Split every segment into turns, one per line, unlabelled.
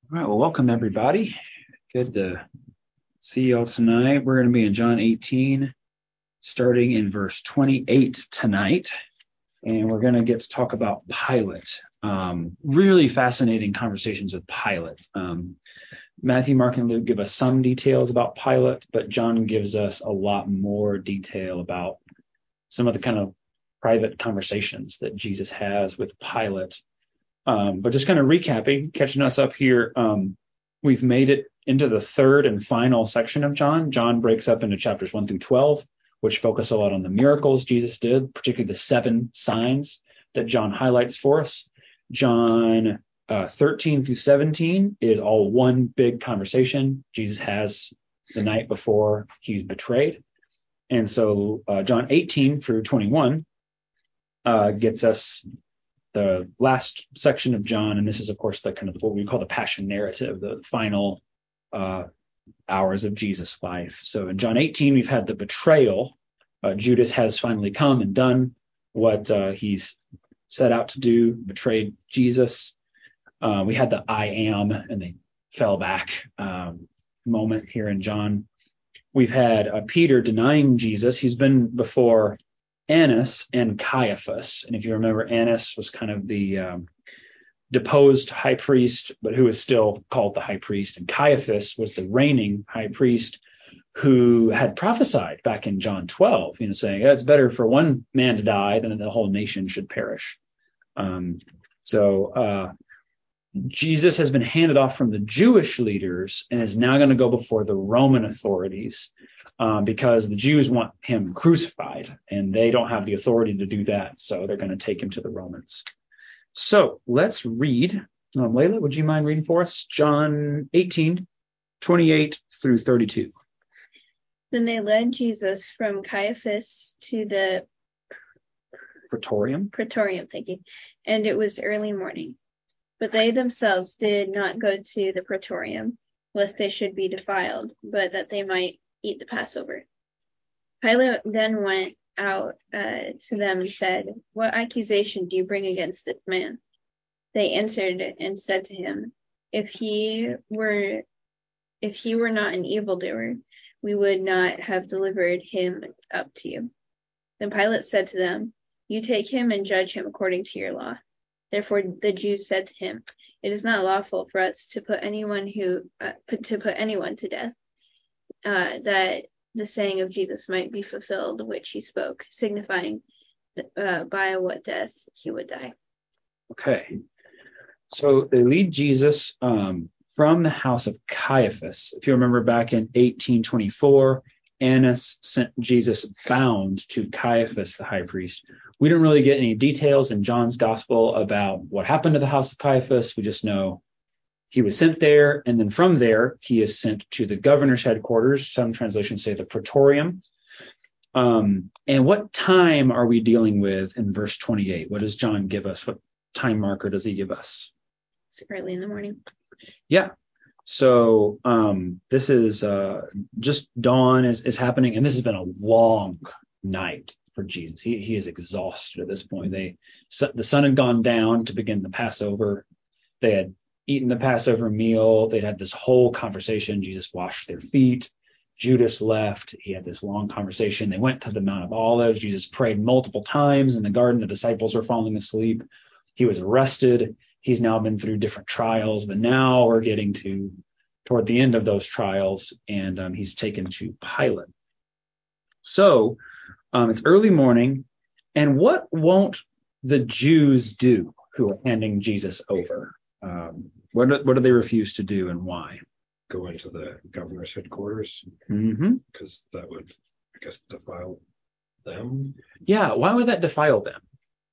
All right, well, welcome everybody. Good to see you all tonight. We're going to be in John 18, starting in verse 28 tonight, and we're going to get to talk about Pilate. Really fascinating conversations with Pilate. Matthew, Mark, and Luke give us some details about Pilate, but John gives us a lot more detail about some of the kind of private conversations that Jesus has with Pilate. But just kind of recapping, catching us up here, we've made it into the third and final section of John. John breaks up into chapters 1 through 12, which focus a lot on the miracles Jesus did, particularly the 7 signs that John highlights for us. John 13 through 17 is all one big conversation Jesus has the night before he's betrayed. And so John 18 through 21 gets us the last section of John, and this is, of course, the kind of what we call the passion narrative, the final hours of Jesus' life. So in John 18, we've had the betrayal. Judas has finally come and done what he's set out to do, betrayed Jesus. We had the I am, and they fell back moment here in John. We've had Peter denying Jesus. He's been before Annas and Caiaphas. And if you remember, Annas was kind of the deposed high priest, but who is still called the high priest. And Caiaphas was the reigning high priest who had prophesied back in John 12, saying it's better for one man to die than the whole nation should perish. So Jesus has been handed off from the Jewish leaders and is now going to go before the Roman authorities because the Jews want him crucified and they don't have the authority to do that. So they're going to take him to the Romans. So let's read. Layla, would you mind reading for us? John 18, 28 through 32.
Then they led Jesus from Caiaphas to the
Praetorium,
thank you. And it was early morning. But they themselves did not go to the Praetorium, lest they should be defiled, but that they might eat the Passover. Pilate then went out to them and said, "What accusation do you bring against this man?" They answered and said to him, If he were not an evildoer, we would not have delivered him up to you. Then Pilate said to them, "You take him and judge him according to your law." Therefore the Jews said to him, "It is not lawful for us to put anyone to death, that the saying of Jesus might be fulfilled, which he spoke, signifying by what death he would die."
Okay. So they lead Jesus from the house of Caiaphas. If you remember back in 1824, Annas sent Jesus bound to Caiaphas, the high priest. We don't really get any details in John's gospel about what happened to the house of Caiaphas. We just know he was sent there, and then from there, he is sent to the governor's headquarters. Some translations say the Praetorium. And what time are we dealing with in verse 28? What does John give us? What time marker does he give us?
It's early in the morning.
Yeah. So this is just dawn is happening, and this has been a long night for Jesus. He is exhausted at this point. The sun had gone down to begin the Passover. They had eaten the Passover meal. They'd had this whole conversation. Jesus washed their feet. Judas left. He had this long conversation. They went to the Mount of Olives. Jesus prayed multiple times in the garden. The disciples were falling asleep. He was arrested. He's now been through different trials, but now we're getting toward the end of those trials, and he's taken to Pilate. So it's early morning, and what won't the Jews do who are handing Jesus over? What do they refuse to do, and why?
Go into the governor's headquarters, because that would, I guess, defile them.
Yeah, why would that defile them?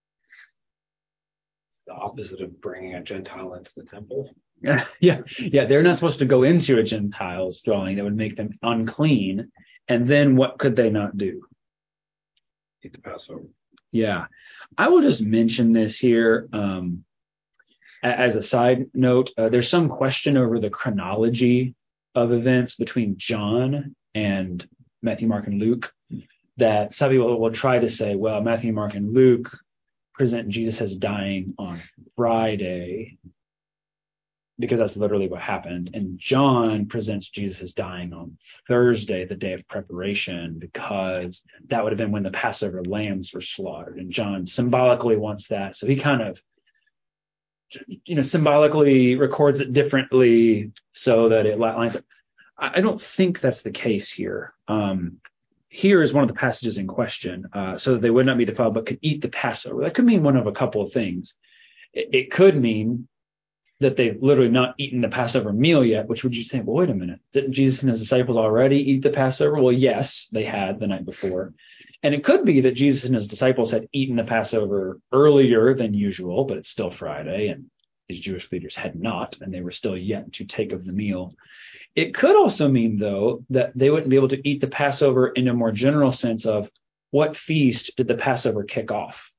The opposite of bringing a Gentile into the temple.
Yeah, they're not supposed to go into a Gentile's dwelling. That would make them unclean. And then what could they not do?
Eat the Passover.
Yeah, I will just mention this here as a side note. There's some question over the chronology of events between John and Matthew, Mark, and Luke, that some people will try to say, well, Matthew, Mark, and Luke present Jesus as dying on Friday, because that's literally what happened. And John presents Jesus as dying on Thursday, the day of preparation, because that would have been when the Passover lambs were slaughtered. And John symbolically wants that. So he kind of, symbolically records it differently so that it lines up. I don't think that's the case here. Here is one of the passages in question, so that they would not be defiled, but could eat the Passover. That could mean one of a couple of things. It could mean that they've literally not eaten the Passover meal yet, which would you say, well, wait a minute, didn't Jesus and his disciples already eat the Passover? Well, yes, they had the night before. And it could be that Jesus and his disciples had eaten the Passover earlier than usual, but it's still Friday, and these Jewish leaders had not, and they were still yet to take of the meal. It could also mean, though, that they wouldn't be able to eat the Passover in a more general sense of what feast did the Passover kick off?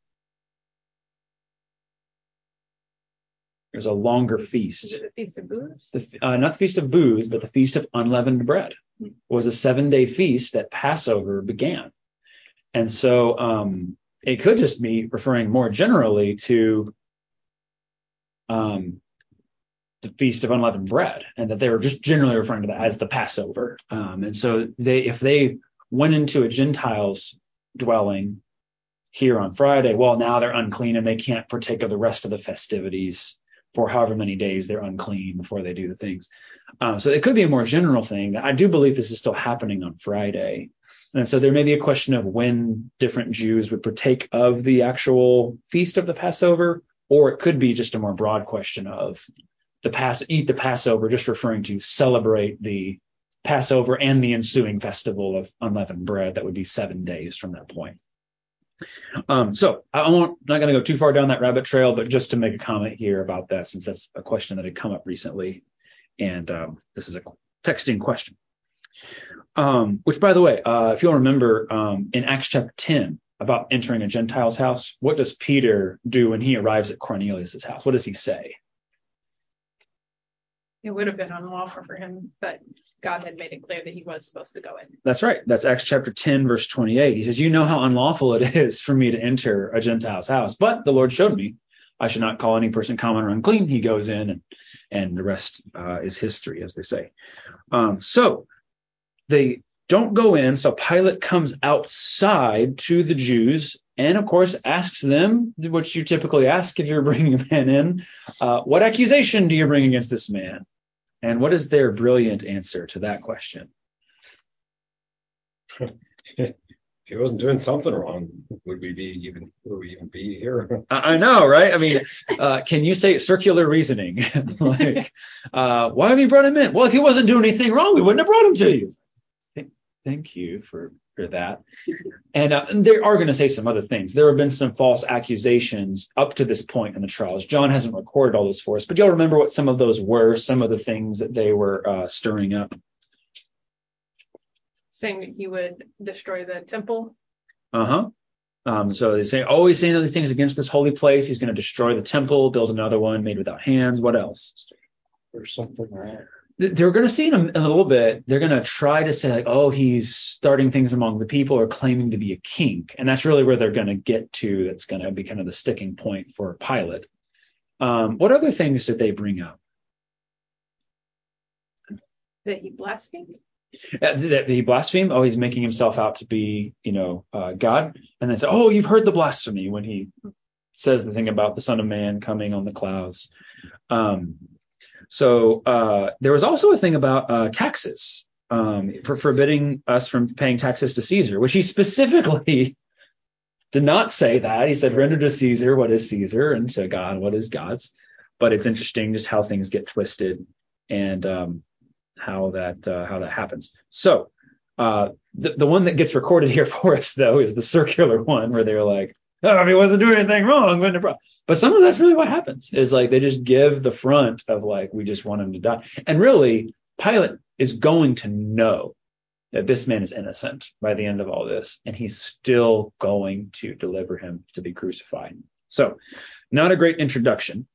There's a longer feast.
Is it the Feast of Booths?
Not the Feast of Booths, but the Feast of Unleavened Bread. It was a 7-day feast that Passover began. And so it could just be referring more generally to the Feast of Unleavened Bread, and that they were just generally referring to that as the Passover. And so if they went into a Gentile's dwelling here on Friday, well, now they're unclean and they can't partake of the rest of the festivities for however many days they're unclean before they do the things. So it could be a more general thing. I do believe this is still happening on Friday. And so there may be a question of when different Jews would partake of the actual feast of the Passover, or it could be just a more broad question of eat the Passover, just referring to celebrate the Passover and the ensuing festival of unleavened bread. That would be 7 days from that point. So I'm not going to go too far down that rabbit trail, but just to make a comment here about that, since that's a question that had come up recently, and this is a texting question. Which, by the way, if you'll remember, in Acts chapter 10, about entering a Gentile's house, what does Peter do when he arrives at Cornelius' house? What does he say?
It would have been unlawful for him, but God had made it clear that he was supposed to go in.
That's right. That's Acts chapter 10, verse 28. He says, you know how unlawful it is for me to enter a Gentile's house, but the Lord showed me I should not call any person common or unclean. He goes in, and the rest is history, as they say. So they don't go in. So Pilate comes outside to the Jews and, of course, asks them, what you typically ask if you're bringing a man in, what accusation do you bring against this man? And what is their brilliant answer to that question?
If he wasn't doing something wrong, would we even be here?
I know, right? I mean, can you say circular reasoning? Like, why have you brought him in? Well, if he wasn't doing anything wrong, we wouldn't have brought him to you. Thank you for that. And they are going to say some other things. There have been some false accusations up to this point in the trials. John hasn't recorded all those for us, but you'll remember what some of those were, some of the things that they were stirring up.
Saying that he would destroy the temple.
So they say, he's saying other things against this holy place. He's going to destroy the temple, build another one made without hands. What else?
There's something wrong.
They're going to see in a little bit, they're going to try to say, like, he's starting things among the people or claiming to be a king. And that's really where they're going to get to. That's going to be kind of the sticking point for Pilate. What other things did they bring up?
That he blasphemed?
That he blasphemed? He's making himself out to be, God. And then say, you've heard the blasphemy when he says the thing about the Son of Man coming on the clouds. So there was also a thing about taxes, forbidding us from paying taxes to Caesar, which he specifically did not say that. He said, render to Caesar what is Caesar, and to God what is God's. But it's interesting just how things get twisted and how that happens. So the one that gets recorded here for us, though, is the circular one where they're like, if he wasn't doing anything wrong, but some of that's really what happens is like they just give the front of like, we just want him to die. And really, Pilate is going to know that this man is innocent by the end of all this, and he's still going to deliver him to be crucified. So not a great introduction.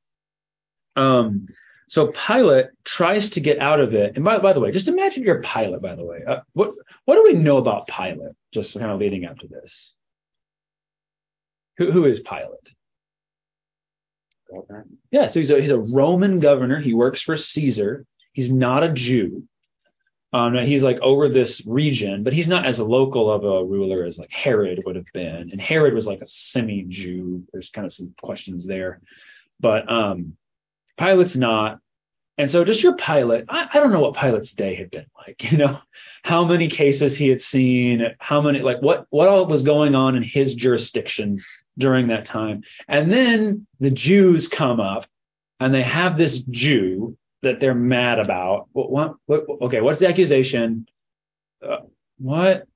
So Pilate tries to get out of it. And by the way, just imagine you're Pilate, by the way. What do we know about Pilate, just kind of leading up to this? Who is Pilate?
called that?
Yeah, so he's a Roman governor. He works for Caesar. He's not a Jew. He's like over this region, but he's not as local of a ruler as like Herod would have been. And Herod was like a semi-Jew. There's kind of some questions there. But Pilate's not. And so just your Pilate, I don't know what Pilate's day had been like, how many cases he had seen, how many, like what all was going on in his jurisdiction during that time. And then the Jews come up and they have this Jew that they're mad about. Okay, what's the accusation? What?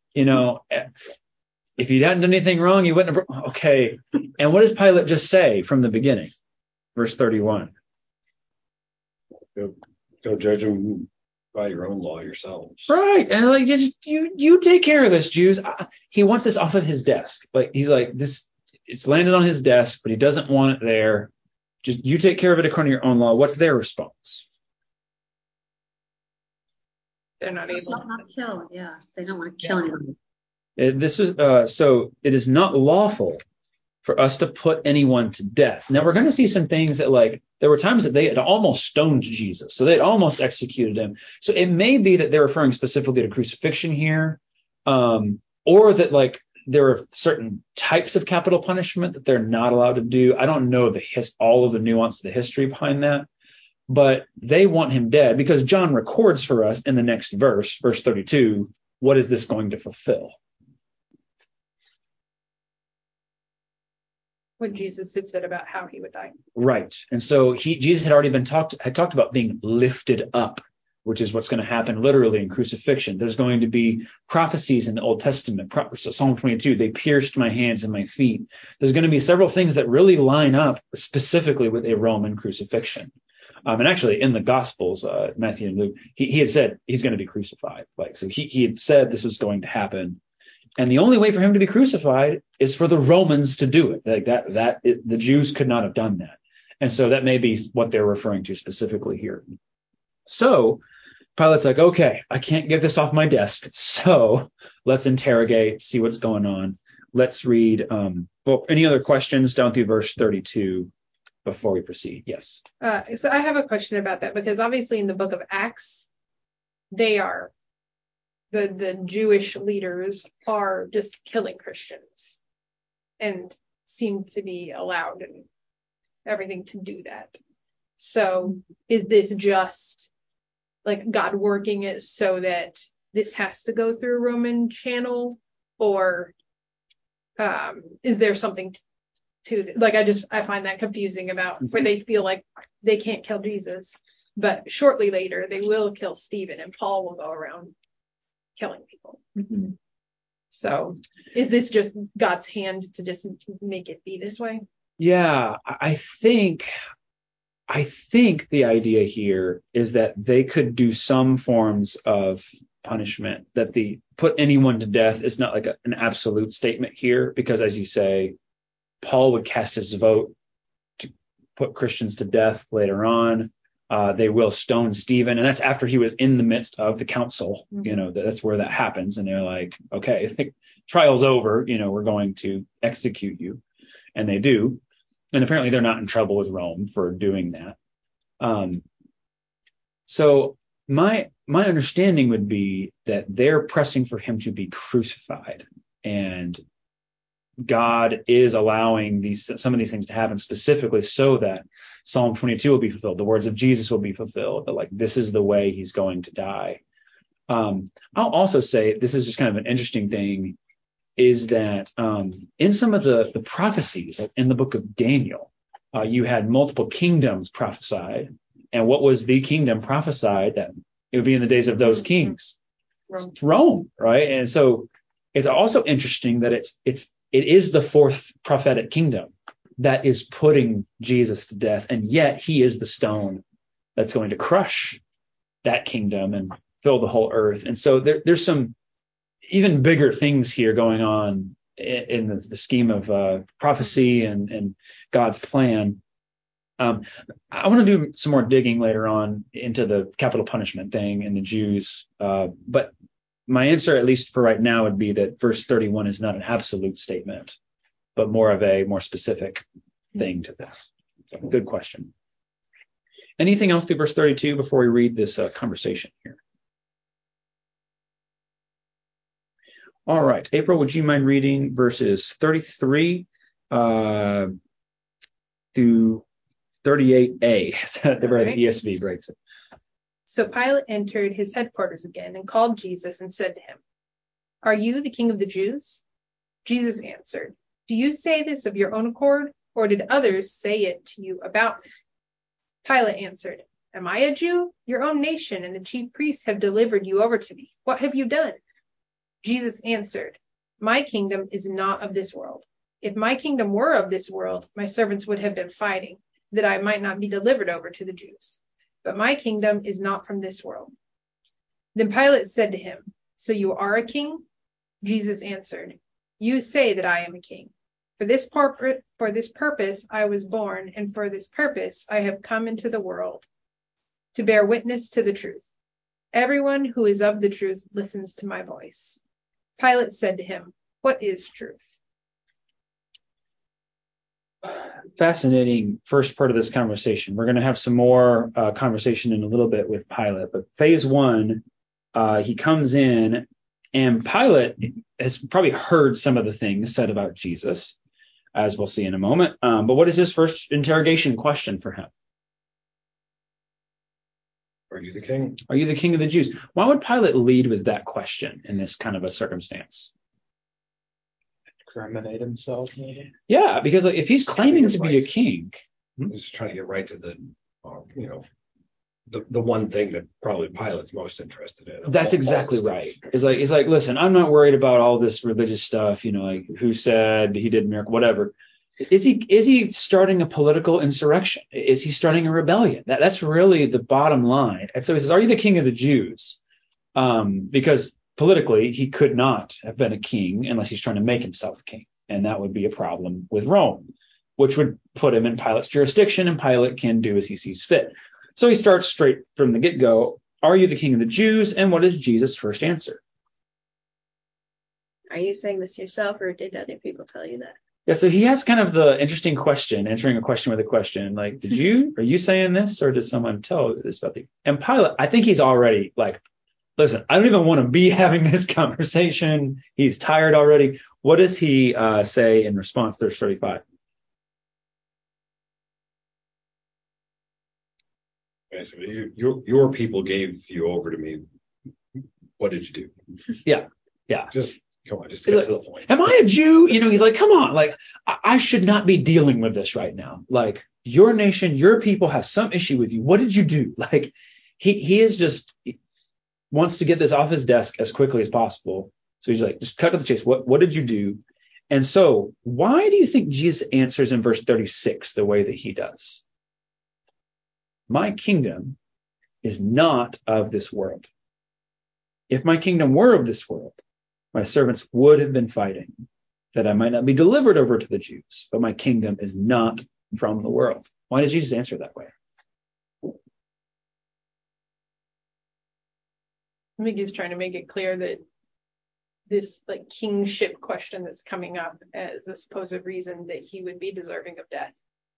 If he hadn't done anything wrong, he wouldn't have. Okay. And what does Pilate just say from the beginning? Verse 31.
Go judge them by your own law yourselves.
Right. And like, just you take care of this, Jews. He wants this off of his desk. Like, he's like, it's landed on his desk, but he doesn't want it there. Just you take care of it according to your own law. What's their response?
They're not able
Not kill. Yeah, they don't want to kill anyone.
So it is not lawful for us to put anyone to death. Now we're going to see some things that like there were times that they had almost stoned Jesus, so they'd almost executed him. So it may be that they're referring specifically to crucifixion here, or that like there are certain types of capital punishment that they're not allowed to do. I don't know all of the nuance of the history behind that. But they want him dead because John records for us in the next verse 32, what is this going to fulfill?
What Jesus had said about how he would die.
Right. And so Jesus had already talked about being lifted up, which is what's going to happen literally in crucifixion. There's going to be prophecies in the Old Testament. Psalm 22, they pierced my hands and my feet. There's going to be several things that really line up specifically with a Roman crucifixion. And actually, in the Gospels, Matthew and Luke, he had said he's going to be crucified. Like, so he had said this was going to happen, and the only way for him to be crucified is for the Romans to do it. Like the Jews could not have done that, and so that may be what they're referring to specifically here. So Pilate's like, okay, I can't get this off my desk, so let's interrogate, see what's going on. Let's read. Any other questions down through verse 32? Before we proceed, yes.
So I have a question about that, because obviously in the book of Acts, they are the Jewish leaders are just killing Christians and seem to be allowed and everything to do that. So is this just like God working it so that this has to go through a Roman channel, or is there something like I find that confusing about where they feel like they can't kill Jesus, but shortly later they will kill Stephen and Paul will go around killing people.
Mm-hmm.
So is this just God's hand to just make it be this way?
Yeah, I think the idea here is that they could do some forms of punishment, that the put anyone to death is not like an absolute statement here, because as you say, Paul would cast his vote to put Christians to death later on. They will stone Stephen, and that's after he was in the midst of the council.
Mm-hmm.
That's where that happens. And they're like, okay, trial's over. We're going to execute you. And they do. And apparently they're not in trouble with Rome for doing that. So my understanding would be that they're pressing for him to be crucified, and God is allowing some of these things to happen specifically so that Psalm 22 will be fulfilled. The words of Jesus will be fulfilled. That like this is the way he's going to die. I'll also say this is just kind of an interesting thing, is that in some of the prophecies, like in the book of Daniel, you had multiple kingdoms prophesied. And what was the kingdom prophesied? That it would be in the days of those kings. Rome, right? And so it's also interesting that it is the fourth prophetic kingdom that is putting Jesus to death, and yet he is the stone that's going to crush that kingdom and fill the whole earth. And so there's some even bigger things here going on in the scheme of prophecy and God's plan. I want to do some more digging later on into the capital punishment thing and the Jews, but my answer, at least for right now, would be that verse 31 is not an absolute statement, but more of a more specific thing to this. So good question. Anything else through verse 32 before we read this conversation here? All right. April, would you mind reading verses 33 through 38a? The
Right.
ESV breaks it.
So Pilate entered his headquarters again and called Jesus and said to him, "Are you the king of the Jews?" Jesus answered, "Do you say this of your own accord, or did others say it to you about me?" Pilate answered, "Am I a Jew? Your own nation and the chief priests have delivered you over to me. What have you done?" Jesus answered, "My kingdom is not of this world. If my kingdom were of this world, my servants would have been fighting, that I might not be delivered over to the Jews. But my kingdom is not from this world." Then Pilate said to him, "So you are a king?" Jesus answered, "You say that I am a king. For this purpose I was born, and for this purpose I have come into the world, to bear witness to the truth. Everyone who is of the truth listens to my voice." Pilate said to him, "What is truth?"
Fascinating first part of this conversation. We're going to have some more conversation in a little bit with Pilate, but phase one, he comes in, and Pilate has probably heard some of the things said about Jesus, as we'll see in a moment. But what is his first interrogation question for him?
Are you the king?
Are you the king of the Jews? Why would Pilate lead with that question in this kind of a circumstance?
Incriminate himself, maybe.
Yeah, because like, if he's claiming to be a king,
He's trying to get right to the, the one thing that probably Pilate's most interested in.
that's exactly right. He's like, listen, I'm not worried about all this religious stuff, like who said he did miracle, whatever. Is he starting a political insurrection? Is he starting a rebellion? That's really the bottom line. And so he says, "Are you the king of the Jews?" Because politically, he could not have been a king unless he's trying to make himself a king. And that would be a problem with Rome, which would put him in Pilate's jurisdiction, and Pilate can do as he sees fit. So he starts straight from the get-go. Are you the king of the Jews? And what is Jesus' first answer?
Are you saying this yourself, or did other people tell you that?
Yeah, so he has kind of the interesting question, answering a question with a question. Like, are you saying this, or did someone tell you this about you? And Pilate, I think he's already like, listen, I don't even want to be having this conversation. He's tired already. What does he say in response? Verse 35.
Basically, your people gave you over to me. What did you do?
Yeah.
Just come on, just get to the point.
Am I a Jew? He's like, come on, like I should not be dealing with this right now. Like your nation, your people have some issue with you. What did you do? Like he is just wants to get this off his desk as quickly as possible. So he's like, just cut to the chase. What did you do? And so why do you think Jesus answers in verse 36 the way that he does? My kingdom is not of this world. If my kingdom were of this world, my servants would have been fighting, that I might not be delivered over to the Jews, but my kingdom is not from the world. Why does Jesus answer that way?
I think he's trying to make it clear that this like kingship question that's coming up as a supposed reason that he would be deserving of death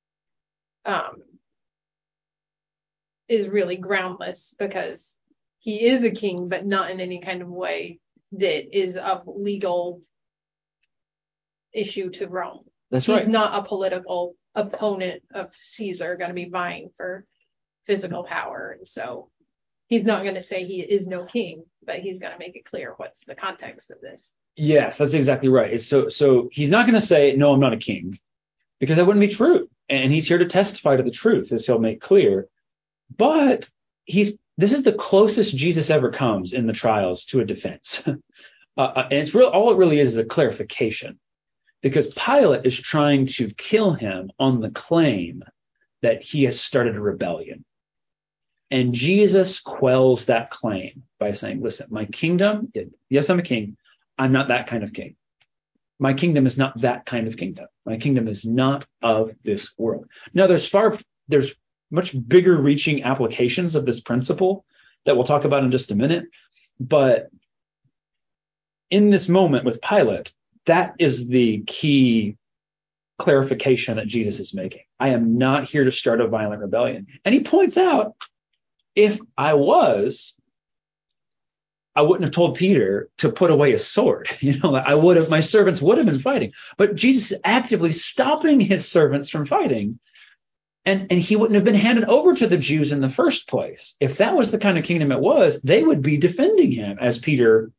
is really groundless, because he is a king, but not in any kind of way that is of legal issue to Rome.
That's right.
He's not a political opponent of Caesar going to be vying for physical power. And so he's not going to say he is no king, but he's going to make it clear what's the context of this.
Yes, that's exactly right. So he's not going to say, no, I'm not a king, because that wouldn't be true. And he's here to testify to the truth, as he'll make clear. But this is the closest Jesus ever comes in the trials to a defense. And it's real. All it really is a clarification, because Pilate is trying to kill him on the claim that he has started a rebellion. And Jesus quells that claim by saying, listen, my kingdom, yes, I'm a king. I'm not that kind of king. My kingdom is not that kind of kingdom. My kingdom is not of this world. Now, there's much bigger reaching applications of this principle that we'll talk about in just a minute. But in this moment with Pilate, that is the key clarification that Jesus is making. I am not here to start a violent rebellion. And he points out, if I was, I wouldn't have told Peter to put away his sword. My servants would have been fighting. But Jesus is actively stopping his servants from fighting. And he wouldn't have been handed over to the Jews in the first place. If that was the kind of kingdom it was, they would be defending him as Peter.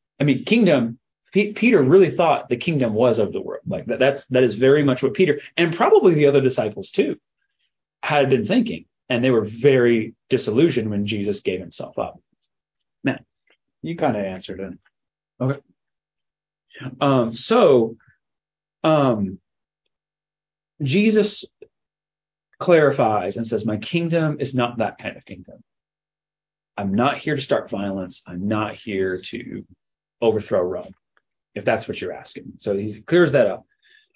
Peter really thought the kingdom was of the world. Like that is very much what Peter, and probably the other disciples too, had been thinking. And they were very disillusioned when Jesus gave himself up. Matt.
You kind of answered it.
Okay. Jesus clarifies and says, my kingdom is not that kind of kingdom. I'm not here to start violence. I'm not here to overthrow Rome, if that's what you're asking. So he clears that up.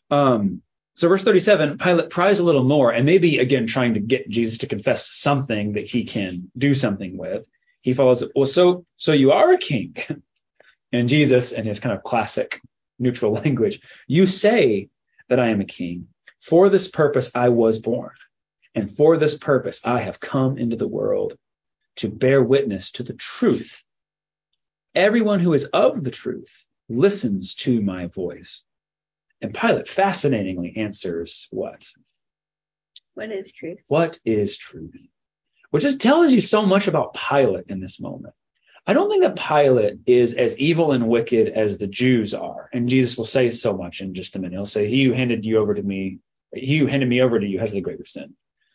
So verse 37, Pilate pries a little more, and maybe again trying to get Jesus to confess something that he can do something with. He follows it. Well, so you are a king. And Jesus, in his kind of classic neutral language, you say that I am a king. For this purpose I was born, and for this purpose I have come into the world, to bear witness to the truth. Everyone who is of the truth listens to my voice. And Pilate fascinatingly answers what?
What is truth?
What is truth? Which just tells you so much about Pilate in this moment. I don't think that Pilate is as evil and wicked as the Jews are. And Jesus will say so much in just a minute. He'll say, he who handed me over to you has the greater sin.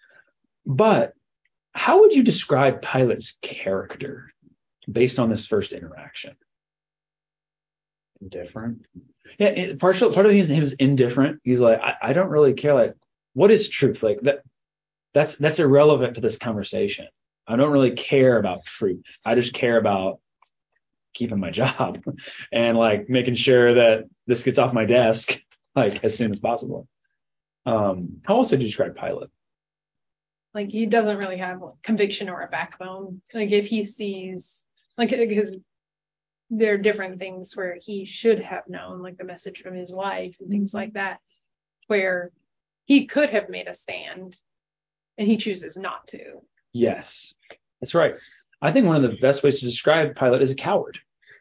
But how would you describe Pilate's character based on this first interaction?
Indifferent.
Yeah, part of him is indifferent. He's like, I don't really care. Like, what is truth? Like that's irrelevant to this conversation. I don't really care about truth. I just care about keeping my job and like making sure that this gets off my desk like as soon as possible. How else would you describe Pilate?
Like he doesn't really have conviction or a backbone. Like if he sees, like, because there are different things where he should have known, like the message from his wife and things like that, where he could have made a stand and he chooses not to.
Yes, that's right. I think one of the best ways to describe Pilate is a coward.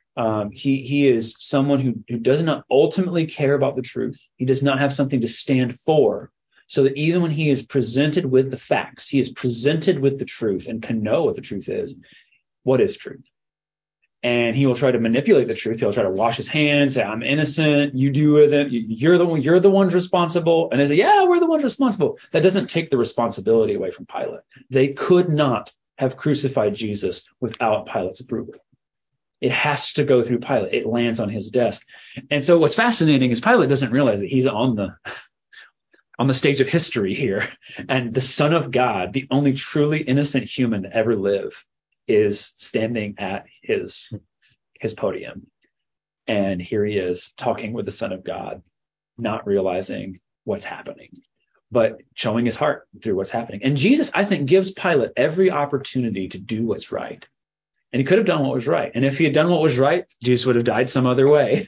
He is someone who does not ultimately care about the truth. He does not have something to stand for, so that even when he is presented with the facts, he is presented with the truth and can know what the truth is. What is truth? And he will try to manipulate the truth. He'll try to wash his hands, say, I'm innocent, you do with it, you're the ones responsible. And they say, yeah, we're the ones responsible. That doesn't take the responsibility away from Pilate. They could not have crucified Jesus without Pilate's approval. It has to go through Pilate. It lands on his desk. And so what's fascinating is Pilate doesn't realize that he's on the stage of history here. And the Son of God, the only truly innocent human to ever live, is standing at his podium. And here he is talking with the Son of God, not realizing what's happening, but showing his heart through what's happening. And Jesus, I think, gives Pilate every opportunity to do what's right. And he could have done what was right. And if he had done what was right, Jesus would have died some other way.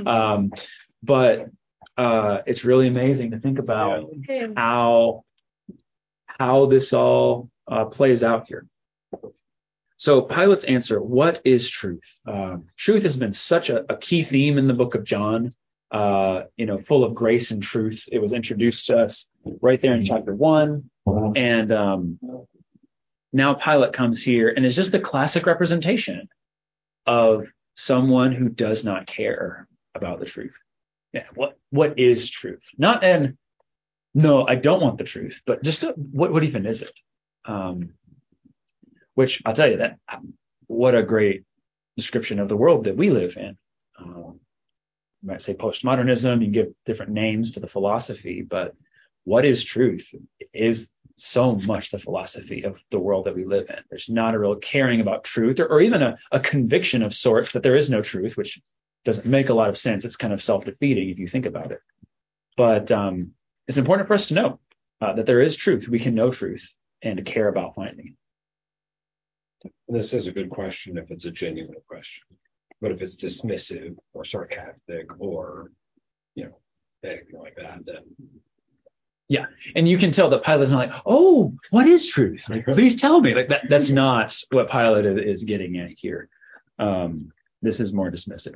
But it's really amazing to think about how this all plays out here. So Pilate's answer, what is truth? Truth has been such a key theme in the book of John, full of grace and truth. It was introduced to us right there in chapter 1. And now Pilate comes here and is just the classic representation of someone who does not care about the truth. Yeah, what is truth? Not no, I don't want the truth, but just what even is it? Which I'll tell you that what a great description of the world that we live in. You might say postmodernism, you give different names to the philosophy, but what is truth is so much the philosophy of the world that we live in. There's not a real caring about truth or even a conviction of sorts that there is no truth, which doesn't make a lot of sense. It's kind of self-defeating if you think about it. But it's important for us to know that there is truth. We can know truth and to care about finding it.
This is a good question if it's a genuine question. But if it's dismissive or sarcastic or, anything like that, then
Yeah. And you can tell that Pilate's not like, oh, what is truth? Like, please tell me. Like that's not what Pilate is getting at here. This is more dismissive.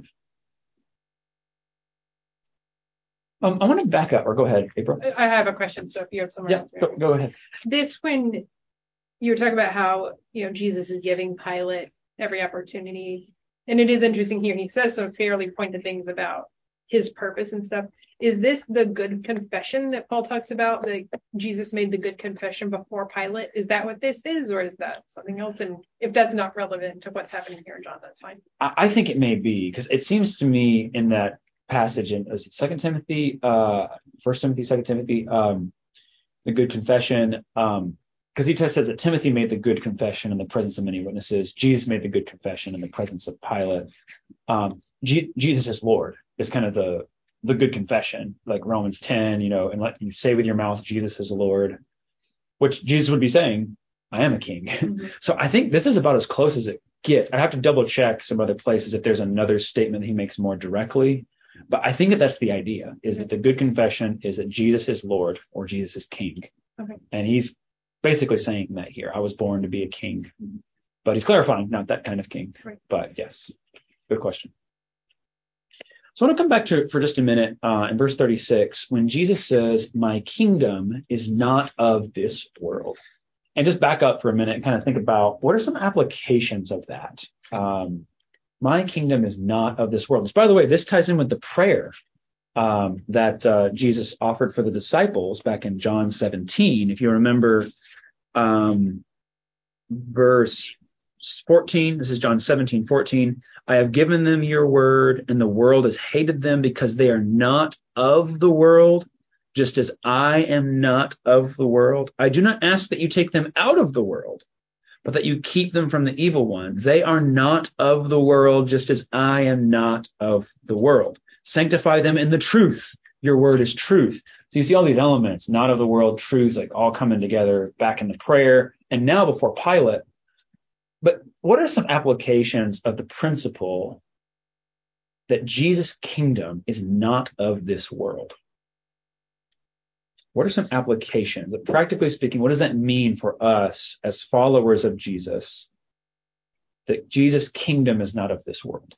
I want to back up, or go ahead, April.
I have a question, so if you have somewhere else.
Go ahead.
This, when you were talking about how, Jesus is giving Pilate every opportunity, and it is interesting here, he says some fairly pointed things about his purpose and stuff. Is this the good confession that Paul talks about? That Jesus made the good confession before Pilate? Is that what this is, or is that something else? And if that's not relevant to what's happening here, John, that's fine.
I think it may be, because it seems to me in that passage in 2 Timothy, 1 Timothy, 2 Timothy, the good confession, because he just says that Timothy made the good confession in the presence of many witnesses. Jesus made the good confession in the presence of Pilate. Jesus is Lord is kind of the good confession, like Romans 10, and let you say with your mouth, Jesus is Lord, which Jesus would be saying, I am a king. Mm-hmm. So I think this is about as close as it gets. I have to double check some other places if there's another statement he makes more directly. But I think that's the idea, is that the good confession is that Jesus is Lord or Jesus is King. Okay. And he's basically saying that here. I was born to be a king. But he's clarifying, not that kind of king. Right. But yes, good question. So I want to come back to it for just a minute in verse 36, when Jesus says, my kingdom is not of this world. And just back up for a minute and kind of think about what are some applications of that. My kingdom is not of this world. Which, by the way, this ties in with the prayer that Jesus offered for the disciples back in John 17. If you remember verse 14, this is John 17:14. I have given them your word, and the world has hated them because they are not of the world, just as I am not of the world. I do not ask that you take them out of the world, but that you keep them from the evil one. They are not of the world, just as I am not of the world. Sanctify them in the truth. Your word is truth. So you see all these elements, not of the world, truth, like all coming together back in the prayer, and now before Pilate. But what are some applications of the principle that Jesus' kingdom is not of this world? What are some applications? Practically speaking, what does that mean for us as followers of Jesus, that Jesus' kingdom is not of this world?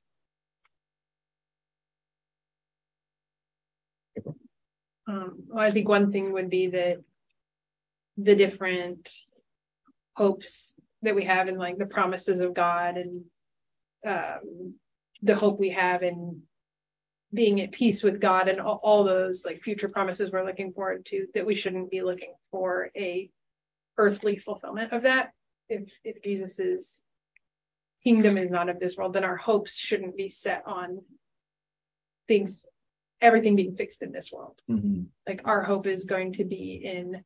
Well, I think one thing would be that the different hopes that we have in like the promises of God and the hope we have in being at peace with God and all those like future promises we're looking forward to, that we shouldn't be looking for a earthly fulfillment of that. If Jesus's kingdom is not of this world, then our hopes shouldn't be set on everything being fixed in this world. Mm-hmm. Like our hope is going to be in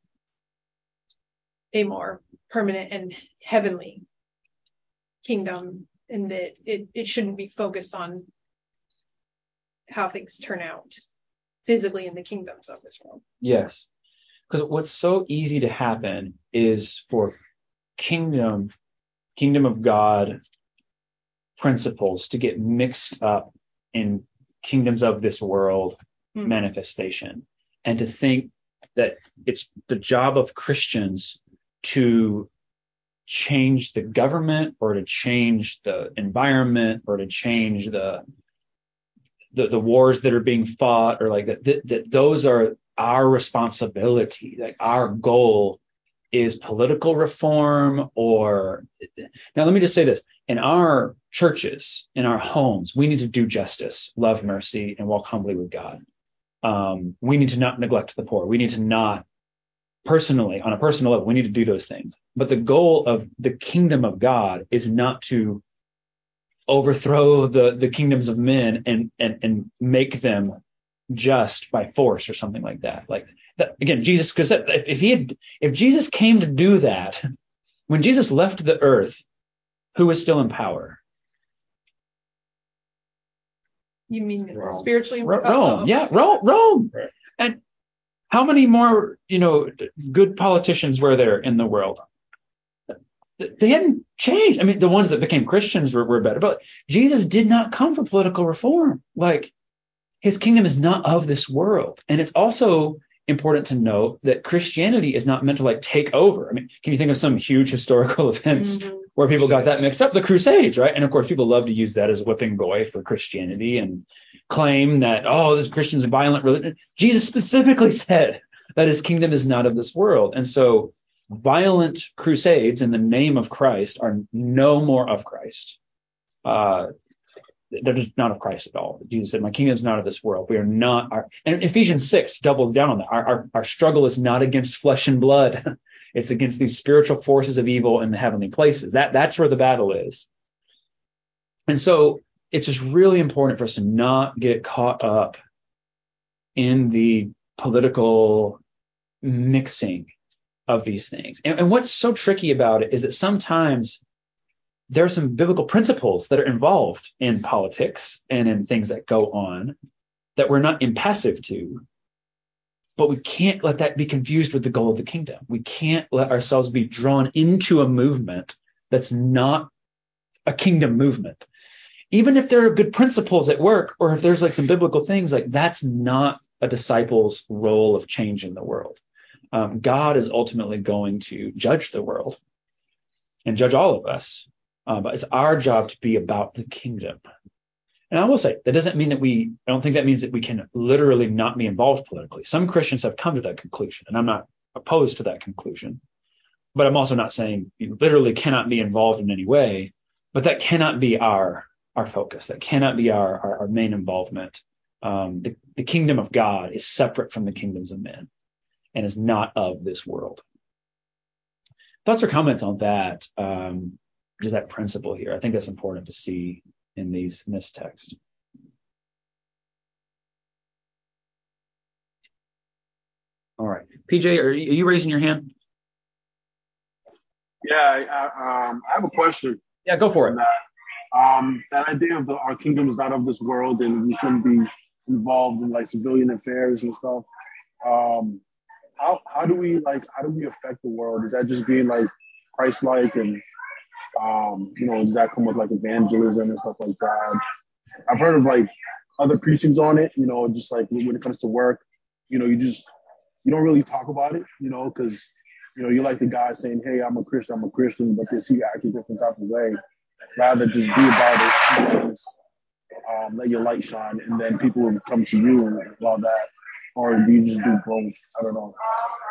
a more permanent and heavenly kingdom, and that it shouldn't be focused on how things turn out physically in the kingdoms of this world.
Yes. Because what's so easy to happen is for kingdom of God principles to get mixed up in kingdoms of this world manifestation, and to think that it's the job of Christians to change the government or to change the environment or to change the wars that are being fought, or like that those are our responsibility. Like our goal is political reform, or now let me just say this: in our churches, in our homes, we need to do justice, love mercy, and walk humbly with God. We need to not neglect the poor. We need to not personally, on a personal level, we need to do those things. But the goal of the kingdom of God is not to overthrow the kingdoms of men and make them just by force or something like that. Like that, again, Jesus, because if Jesus came to do that, when Jesus left the earth, who was still in power?
You mean Rome. Spiritually?
Rome. Yeah, Rome. Right. And how many more, good politicians were there in the world? They hadn't changed. I mean, the ones that became Christians were better, but Jesus did not come for political reform. Like, his kingdom is not of this world. And it's also important to note that Christianity is not meant to like take over. I mean, can you think of some huge historical events where people got that mixed up? The Crusades, right? And of course, people love to use that as a whipping boy for Christianity and claim that, oh, this Christian's a violent religion. Jesus specifically said that his kingdom is not of this world. And so violent crusades in the name of Christ are no more of Christ. They're just not of Christ at all. Jesus said, my kingdom is not of this world. We are not. And Ephesians 6 doubles down on that. Our struggle is not against flesh and blood. It's against these spiritual forces of evil in the heavenly places. That's where the battle is. And so it's just really important for us to not get caught up in the political mixing of these things. And what's so tricky about it is that sometimes there are some biblical principles that are involved in politics and in things that go on that we're not impassive to, but we can't let that be confused with the goal of the kingdom. We can't let ourselves be drawn into a movement that's not a kingdom movement. Even if there are good principles at work, or if there's like some biblical things, like that's not a disciple's role of changing the world. God is ultimately going to judge the world and judge all of us. But it's our job to be about the kingdom. And I will say, that doesn't mean that I don't think that means that we can literally not be involved politically. Some Christians have come to that conclusion, and I'm not opposed to that conclusion. But I'm also not saying you literally cannot be involved in any way, but that cannot be our focus. That cannot be our main involvement. The kingdom of God is separate from the kingdoms of men and is not of this world. Thoughts or comments on that? Just that principle here. I think that's important to see in this text. All right. PJ, are you raising your hand?
Yeah, I have a question.
Yeah, go for it.
That idea of our kingdom is not of this world and we shouldn't be involved in like civilian affairs and stuff. How do we affect the world? Is that just being like Christ-like and does that come with like evangelism and stuff like that? I've heard of like other preachings on it, just like when it comes to work, you don't really talk about it, because, you're like the guy saying, hey, I'm a Christian, but they see you act a different type of way. Rather just be about it, let your light shine, and then people will come to you and all that. Or do you just do both? I don't know.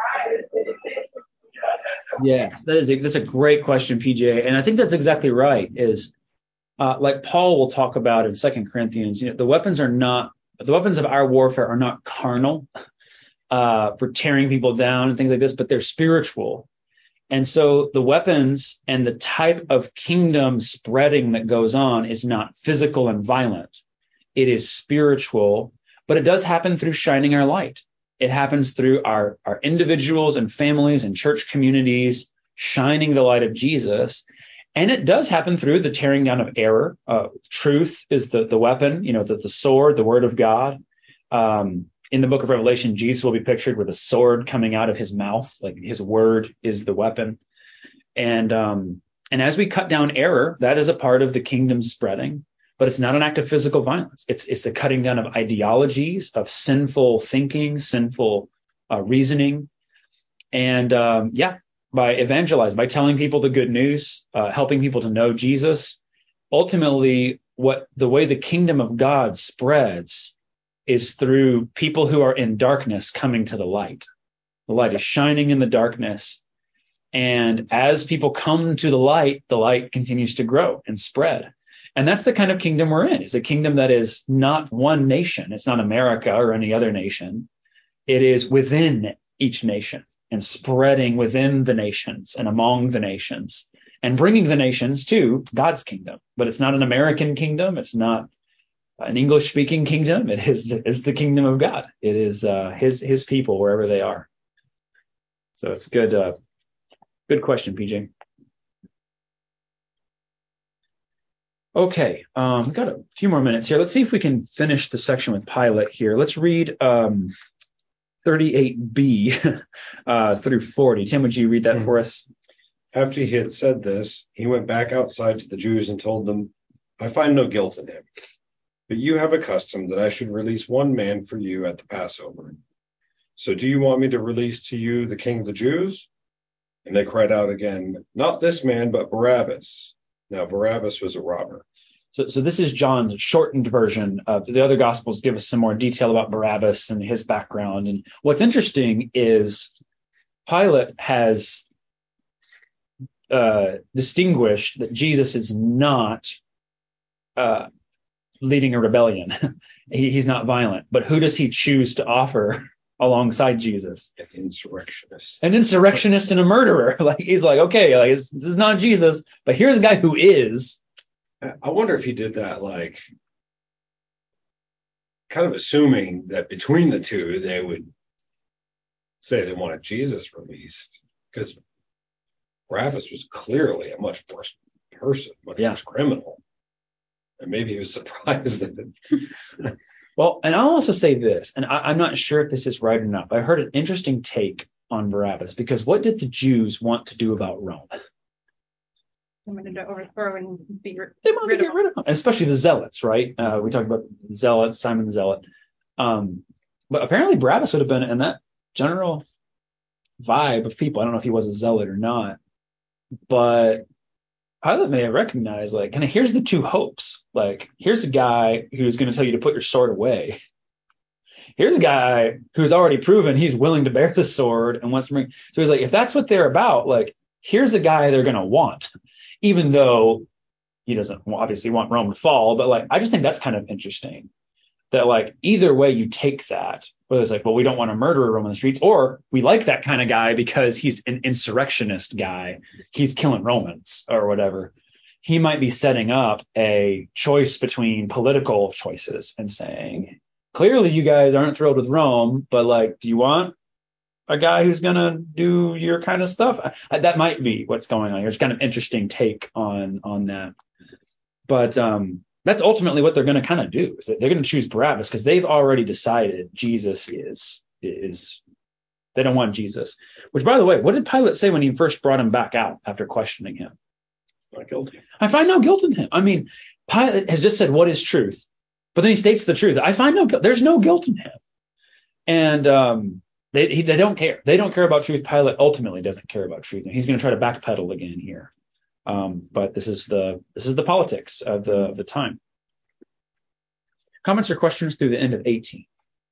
Yes, that's a great question, PJ. And I think that's exactly right. Is like Paul will talk about in 2 Corinthians, the weapons of our warfare are not carnal for tearing people down and things like this, but they're spiritual. And so the weapons and the type of kingdom spreading that goes on is not physical and violent. It is spiritual, but it does happen through shining our light. It happens through our individuals and families and church communities shining the light of Jesus. And it does happen through the tearing down of error. Truth is the weapon, the sword, the word of God. In the book of Revelation, Jesus will be pictured with a sword coming out of his mouth, like his word is the weapon. And as we cut down error, that is a part of the kingdom spreading. But it's not an act of physical violence. It's a cutting down of ideologies, of sinful thinking, sinful reasoning. And by evangelizing, by telling people the good news, helping people to know Jesus, ultimately the way the kingdom of God spreads is through people who are in darkness coming to the light. The light is shining in the darkness. And as people come to the light continues to grow and spread. And that's the kind of kingdom we're in. It's a kingdom that is not one nation. It's not America or any other nation. It is within each nation and spreading within the nations and among the nations and bringing the nations to God's kingdom. But it's not an American kingdom. It's not an English speaking kingdom. It's the kingdom of God. It is his people wherever they are. So it's good question, PJ. Okay, we've got a few more minutes here. Let's see if we can finish the section with Pilate here. Let's read 38b through 40. Tim, would you read that for us?
After he had said this, he went back outside to the Jews and told them, I find no guilt in him. But you have a custom that I should release one man for you at the Passover. So do you want me to release to you the king of the Jews? And they cried out again, not this man, but Barabbas. Now Barabbas was a robber.
So this is John's shortened version of the other Gospels. Give us some more detail about Barabbas and his background. And what's interesting is Pilate has distinguished that Jesus is not leading a rebellion. He's not violent. But who does he choose to offer alongside Jesus?
An insurrectionist.
An insurrectionist and a murderer. Like he's like, okay, like this is not Jesus, but here's a guy who is.
I wonder if he did that, like, kind of assuming that between the two, they would say they wanted Jesus released, because Barabbas was clearly a much worse person, much worse criminal. And maybe he was surprised that.
Well, and I'll also say this, and I'm not sure if this is right or not, but I heard an interesting take on Barabbas, because what did the Jews want to do about Rome?
They wanted to overthrow and be
They wanted to get rid of him, especially the Zealots, right? We talked about the Zealots, Simon the Zealot. But apparently Barabbas would have been in that general vibe of people. I don't know if he was a zealot or not, but Pilate may have recognized, like, kind of, here's the two hopes. Like, here's a guy who's going to tell you to put your sword away. Here's a guy who's already proven he's willing to bear the sword and wants to bring. So he's like, if that's what they're about, like, here's a guy they're going to want, even though he doesn't obviously want Rome to fall. But like, I just think that's kind of interesting that, like, either way you take that, whether it's like, well, we don't want to murder Rome on the streets, or we like that kind of guy because he's an insurrectionist guy. He's killing Romans or whatever. He might be setting up a choice between political choices and saying, clearly you guys aren't thrilled with Rome, but like, do you want a guy who's going to do your kind of stuff? That might be what's going on here. It's kind of interesting take on that. But that's ultimately what they're going to kind of do, is that they're going to choose Barabbas because they've already decided Jesus is they don't want Jesus. Which, by the way, what did Pilate say when he first brought him back out after questioning him?
He's not guilty.
I find no guilt in him. I mean, Pilate has just said, what is truth? But then he states the truth. I find no guilt. There's no guilt in him. And they don't care. They don't care about truth. Pilate ultimately doesn't care about truth. And he's going to try to backpedal again here. But this is the politics of the time. Comments or questions through the end of 18?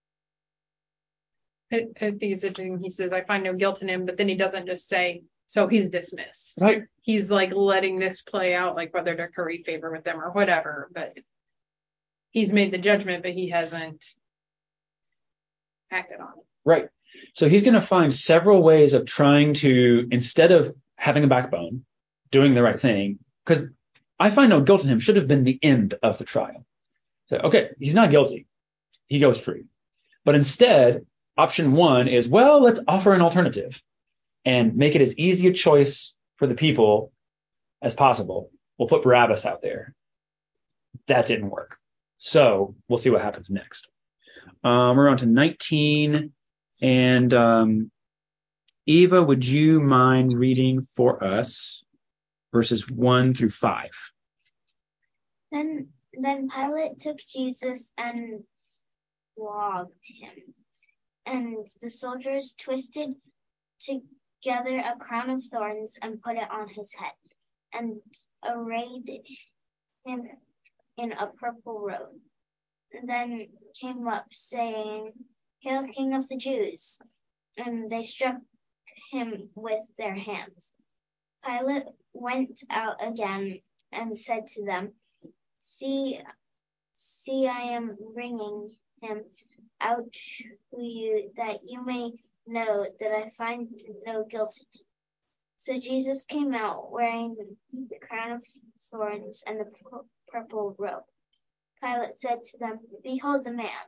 I think it's interesting. He says, I find no guilt in him, but then he doesn't just say, so he's dismissed.
Right.
He's like letting this play out, like whether to curry favor with them or whatever, but he's made the judgment, but he hasn't acted on it.
Right. So he's going to find several ways of trying to, instead of having a backbone, doing the right thing, because I find no guilt in him should have been the end of the trial. So, okay, he's not guilty. He goes free. But instead, option one is, well, let's offer an alternative and make it as easy a choice for the people as possible. We'll put Barabbas out there. That didn't work. So we'll see what happens next. We're on to 19. And Eva, would you mind reading for us verses 1 through 5?
Then Pilate took Jesus and flogged him, and the soldiers twisted together a crown of thorns and put it on his head, and arrayed him in a purple robe. And then came up, saying, Hail, King of the Jews! And they struck him with their hands. Pilate went out again and said to them, See, I am bringing him out to you, that you may know that I find no guilt in him. So Jesus came out wearing the crown of thorns and the purple robe. Pilate said to them, Behold the man.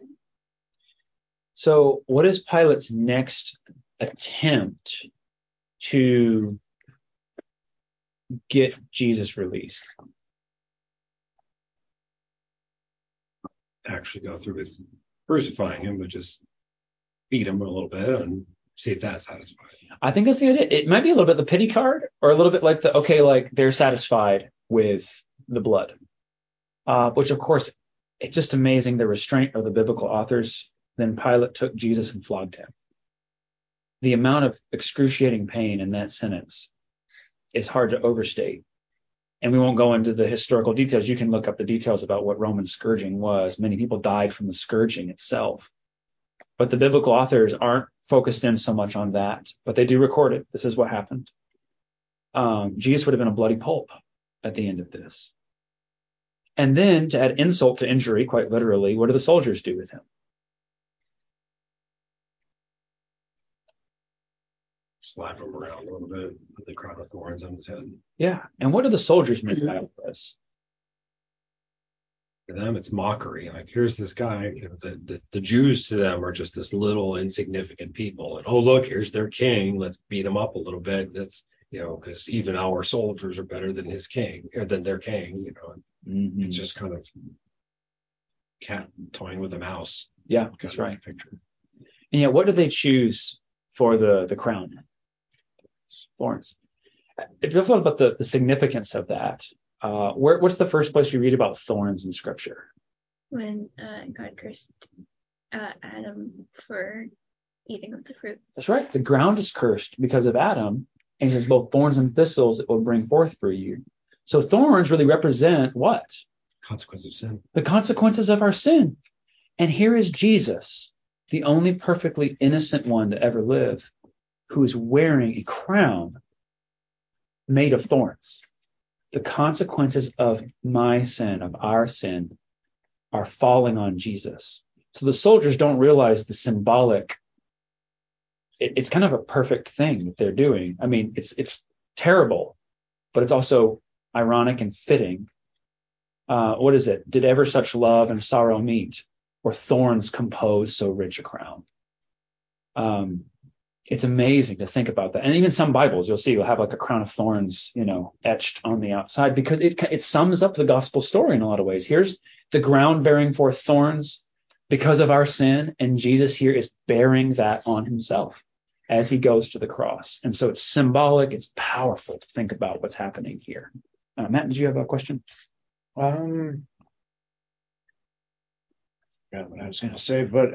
So what is Pilate's next attempt to get Jesus released?
Actually go through with crucifying him, but just beat him a little bit and see if that satisfies.
I think that's the idea. It might be a little bit the pity card, or a little bit like like they're satisfied with the blood, which of course, it's just amazing the restraint of the biblical authors. Then Pilate took Jesus and flogged him. the amount of excruciating pain in that sentence is hard to overstate. And we won't go into the historical details. You can look up the details about what Roman scourging was. Many people died from the scourging itself. But the biblical authors aren't focused in so much on that, but they do record it. This is what happened. Jesus would have been a bloody pulp at the end of this. And then to add insult to injury, quite literally, what do the soldiers do with him?
Slap him around a little bit, put the crown of thorns on his head.
Yeah. And what do the soldiers make out of this?
For them, it's mockery. Like, here's this guy. You know, the Jews to them are just this little insignificant people. And, oh, look, here's their king. Let's beat him up a little bit. That's, you know, because even our soldiers are better than his king, or than their king. You know, It's just kind of cat toying with a mouse.
Yeah, that's right. Picture. And yet, what do they choose for the crown? Thorns. If you've thought about the significance of that, what's the first place you read about thorns in Scripture?
When God cursed Adam for eating of the fruit.
That's right. The ground is cursed because of Adam, and he says both thorns and thistles it will bring forth for you. So thorns really represent what?
Consequence of sin.
The consequences of our sin. And here is Jesus, the only perfectly innocent one to ever live, who is wearing a crown made of thorns. The consequences of my sin, of our sin, are falling on Jesus. So the soldiers don't realize the symbolic. It's kind of a perfect thing that they're doing. I mean, it's terrible, but it's also ironic and fitting. What is it? Did ever such love and sorrow meet, or thorns compose so rich a crown? It's amazing to think about that. And even some Bibles, you'll see, will have like a crown of thorns, you know, etched on the outside, because it sums up the gospel story in a lot of ways. Here's the ground bearing forth thorns because of our sin, and Jesus here is bearing that on himself as he goes to the cross. And so it's symbolic, it's powerful to think about what's happening here. Matt, did you have a question?
I forgot what I was going to say, but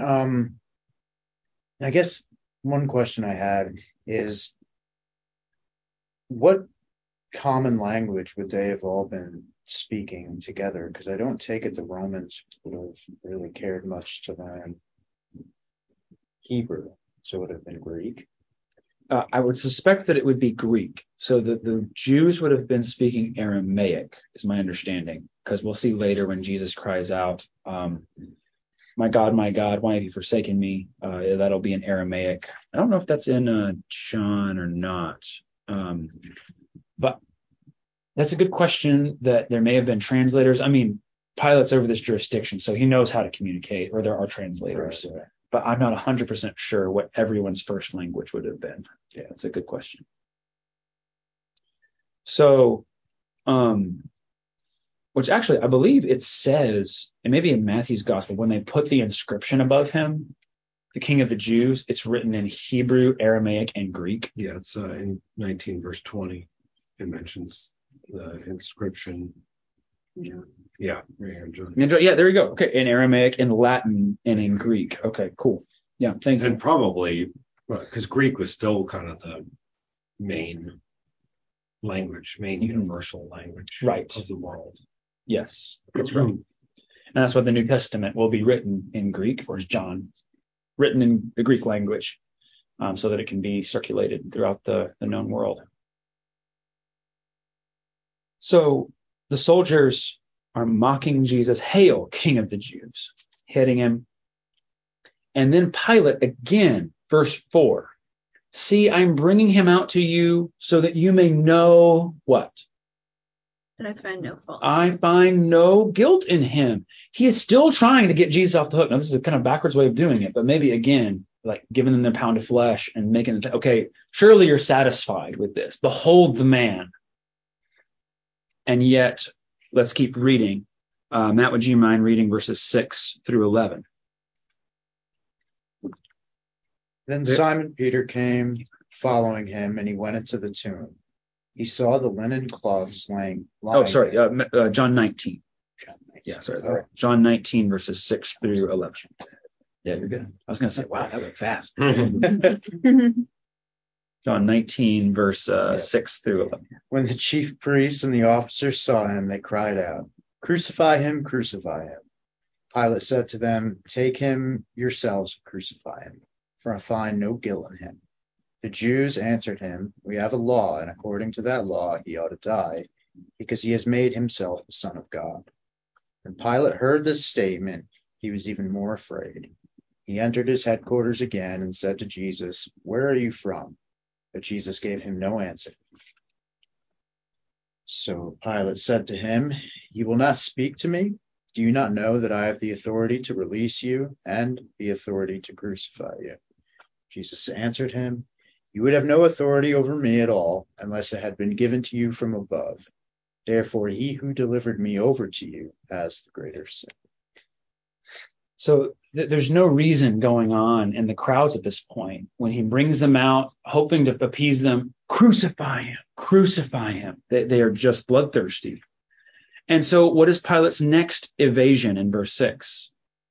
I guess one question I had is, what common language would they have all been speaking together? Because I don't take it the Romans would have really cared much to learn Hebrew, so it would have been Greek.
I would suspect that it would be Greek. So the Jews would have been speaking Aramaic, is my understanding, because we'll see later when Jesus cries out, my God, why have you forsaken me? That'll be in Aramaic. I don't know if that's in John or not. But that's a good question, that there may have been translators. I mean, Pilate's over this jurisdiction, so he knows how to communicate, or there are translators. Right. But I'm not 100% sure what everyone's first language would have been. Yeah, that's a good question. So, which actually, I believe it says, and maybe in Matthew's gospel, when they put the inscription above him, the King of the Jews, it's written in Hebrew, Aramaic, and Greek.
Yeah, it's in 19 verse 20. It mentions the inscription. Yeah,
there you go. Okay, in Aramaic, in Latin, and in Greek. Okay, cool. Yeah, thank you.
And probably, because Greek was still kind of the main language, universal language of the world.
Yes, that's right. And that's why the New Testament will be written in Greek, or John, written in the Greek language, so that it can be circulated throughout the known world. So the soldiers are mocking Jesus, "Hail, King of the Jews," hitting him. And then Pilate again, verse 4, "See, I'm bringing him out to you so that you may know" what?
That I find no fault.
I find no guilt in him. He is still trying to get Jesus off the hook. Now, this is a kind of backwards way of doing it, but maybe again, like giving them their pound of flesh and making them, okay, surely you're satisfied with this. Behold the man. And yet, let's keep reading. Matt, would you mind reading verses 6 through 11?
Then Simon Peter came following him, and he went into the tomb. He saw the linen cloths lying.
John 19. Yeah, sorry. John 19, verses 6 through 11. Yeah, you're good. I was going to say, wow, that went fast. John 19, verse 6 through 11.
When the chief priests and the officers saw him, they cried out, "Crucify him, crucify him." Pilate said to them, "Take him yourselves and crucify him, for I find no guilt in him." The Jews answered him, "We have a law, and according to that law he ought to die, because he has made himself the Son of God." When Pilate heard this statement, he was even more afraid. He entered his headquarters again and said to Jesus, "Where are you from?" But Jesus gave him no answer. So Pilate said to him, "You will not speak to me? Do you not know that I have the authority to release you and the authority to crucify you?" Jesus answered him, "You would have no authority over me at all unless it had been given to you from above. Therefore, he who delivered me over to you has the greater sin."
So there's no reason going on in the crowds at this point when he brings them out, hoping to appease them. Crucify him, crucify him. They are just bloodthirsty. And so what is Pilate's next evasion in verse 6?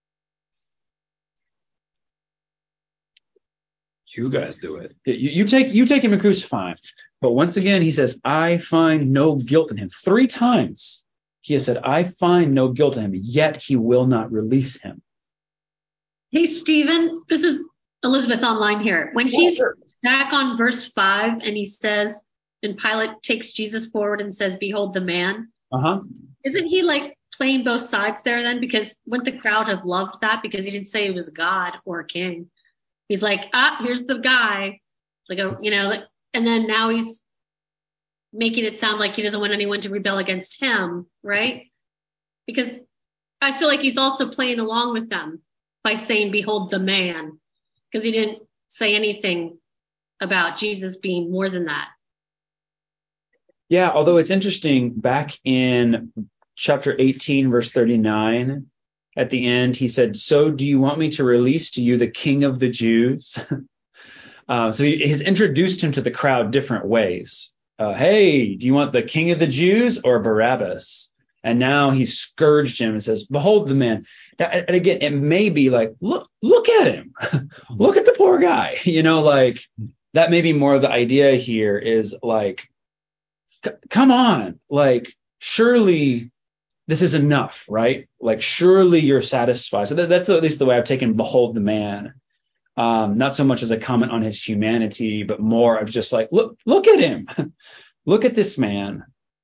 You guys do it.
You take him and crucify him. But once again, he says, "I find no guilt in him." 3 times he has said, "I find no guilt in him," yet he will not release him.
Hey, Stephen, this is Elizabeth online here. When he's back on verse 5 and he says, and Pilate takes Jesus forward and says, "Behold the man." Isn't he like playing both sides there then? Because wouldn't the crowd have loved that? Because he didn't say he was God or a king. He's like, here's the guy. And then now he's making it sound like he doesn't want anyone to rebel against him, right? Because I feel like he's also playing along with them by saying, "Behold the man," because he didn't say anything about Jesus being more than that.
Yeah, although it's interesting, back in chapter 18, verse 39, at the end, he said, "So do you want me to release to you the King of the Jews?" So he's introduced him to the crowd different ways. Hey, do you want the King of the Jews or Barabbas? And now he's scourged him and says, "Behold the man." Now, and again, it may be like, look at him. Look at the poor guy. That may be more of the idea here is like, come on, surely this is enough, right? Surely you're satisfied. So that's at least the way I've taken "behold the man." Not so much as a comment on his humanity, but more of just like, look at him. Look at this man.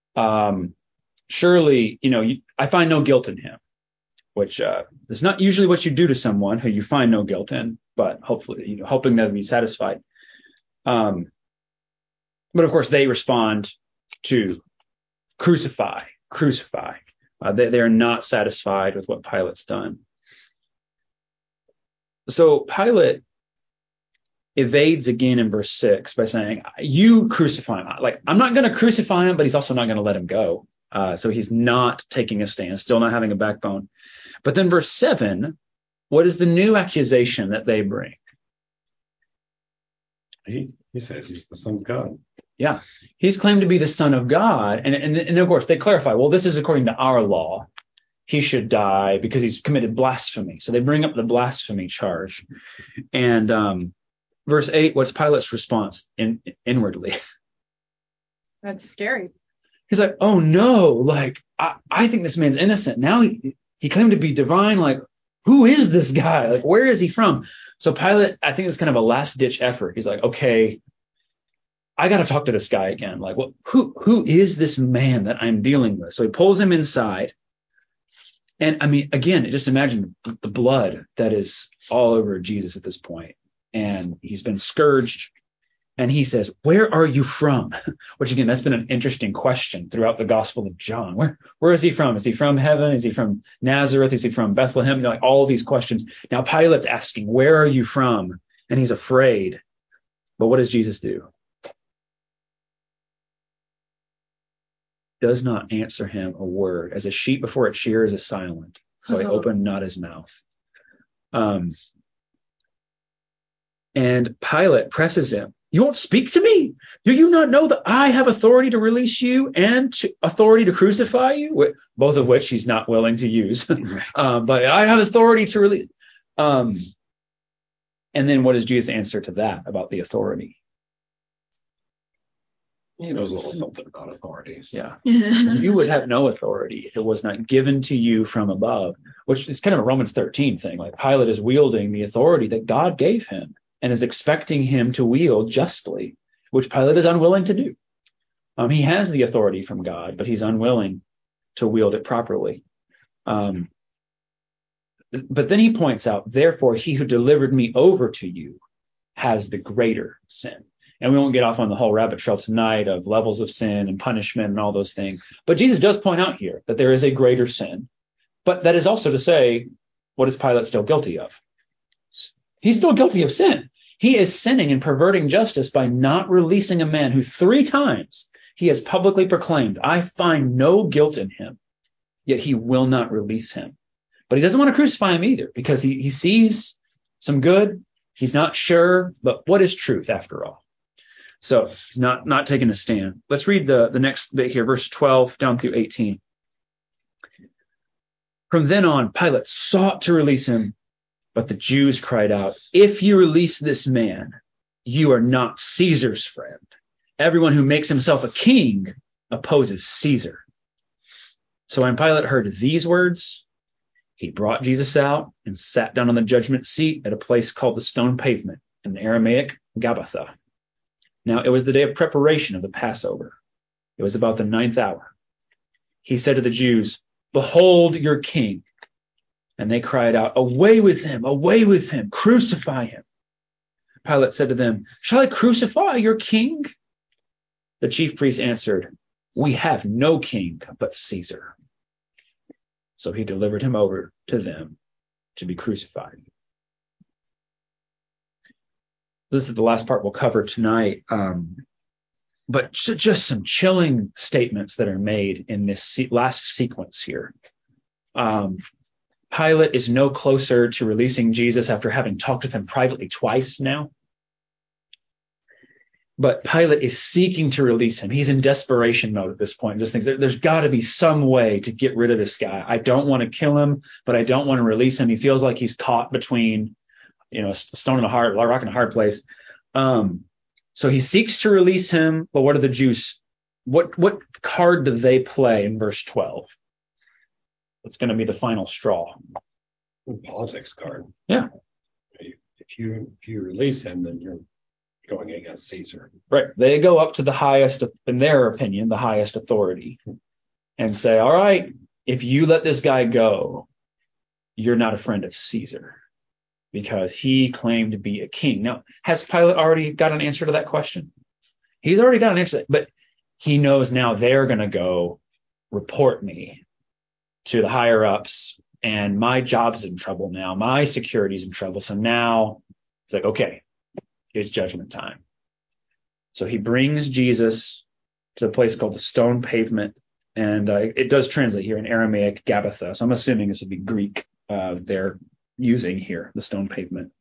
Surely, I find no guilt in him, which is not usually what you do to someone who you find no guilt in, but hopefully, hoping that they'll be satisfied. But of course, they respond to crucify. They are not satisfied with what Pilate's done. So Pilate evades again in verse 6 by saying, "You crucify him." I'm not going to crucify him, but he's also not going to let him go. So he's not taking a stand, still not having a backbone. But then verse 7, what is the new accusation that they bring?
He says he's the Son of God.
Yeah, he's claimed to be the Son of God. And of course, they clarify, well, this is according to our law. He should die because he's committed blasphemy. So they bring up the blasphemy charge. And verse 8, what's Pilate's response inwardly?
That's scary.
He's like, "Oh no, I think this man's innocent." Now he claimed to be divine. Who is this guy? Where is he from? So Pilate, I think it's kind of a last ditch effort. He's like, "Okay, I got to talk to this guy again. Who is this man that I'm dealing with?" So he pulls him inside. And I mean, again, just imagine the blood that is all over Jesus at this point. And he's been scourged. And he says, "Where are you from?" Which, again, that's been an interesting question throughout the Gospel of John. Where is he from? Is he from heaven? Is he from Nazareth? Is he from Bethlehem? All these questions. Now, Pilate's asking, "Where are you from?" And he's afraid. But what does Jesus do? Does not answer him a word. As a sheep before its shearers is silent, so he opened not his mouth. And Pilate presses him. "You won't speak to me? Do you not know that I have authority to release you and authority to crucify you?" Both of which he's not willing to use. But I have authority to release. And then what does Jesus answer to that about the authority?
He knows a little something about authorities.
Yeah. You would have no authority if it was not given to you from above, which is kind of a Romans 13 thing. Like Pilate is wielding the authority that God gave him and is expecting him to wield justly, which Pilate is unwilling to do. He has the authority from God, but he's unwilling to wield it properly. But then he points out, therefore, he who delivered me over to you has the greater sin. And we won't get off on the whole rabbit trail tonight of levels of sin and punishment and all those things. But Jesus does point out here that there is a greater sin. But that is also to say, what is Pilate still guilty of? He's still guilty of sin. He is sinning and perverting justice by not releasing a man who 3 times he has publicly proclaimed, I find no guilt in him, yet he will not release him. But he doesn't want to crucify him either, because he sees some good. He's not sure, but what is truth after all? So he's not taking a stand. Let's read the next bit here, verse 12 down through 18. From then on, Pilate sought to release him, but the Jews cried out, if you release this man, you are not Caesar's friend. Everyone who makes himself a king opposes Caesar. So when Pilate heard these words, he brought Jesus out and sat down on the judgment seat at a place called the Stone Pavement, in Aramaic, Gabbatha. Now it was the day of preparation of the Passover. It was about the 9th hour. He said to the Jews, behold your king. And they cried out, away with him, crucify him. Pilate said to them, shall I crucify your king? The chief priests answered, we have no king but Caesar. So he delivered him over to them to be crucified. This is the last part we'll cover tonight. But just some chilling statements that are made in this last sequence here. Pilate is no closer to releasing Jesus after having talked with him privately twice now. But Pilate is seeking to release him. He's in desperation mode at this point. Just thinks there's got to be some way to get rid of this guy. I don't want to kill him, but I don't want to release him. He feels like he's caught between, a stone in a rock in a hard place. So he seeks to release him. But what are the Jews? What card do they play in verse 12? That's going to be the final straw.
The politics card.
Yeah.
If you release him, then you're going against Caesar.
Right. They go up to the highest, in their opinion, the highest authority and say, all right, if you let this guy go, you're not a friend of Caesar because he claimed to be a king. Now, has Pilate already got an answer to that question? He's already got an answer to that, but he knows now they're going to go report me to the higher ups and my job's in trouble now. My security's in trouble. So now it's like, okay, it's judgment time. So he brings Jesus to a place called the Stone Pavement. And it does translate here in Aramaic, Gabbatha. So I'm assuming this would be Greek they're using here, the Stone Pavement.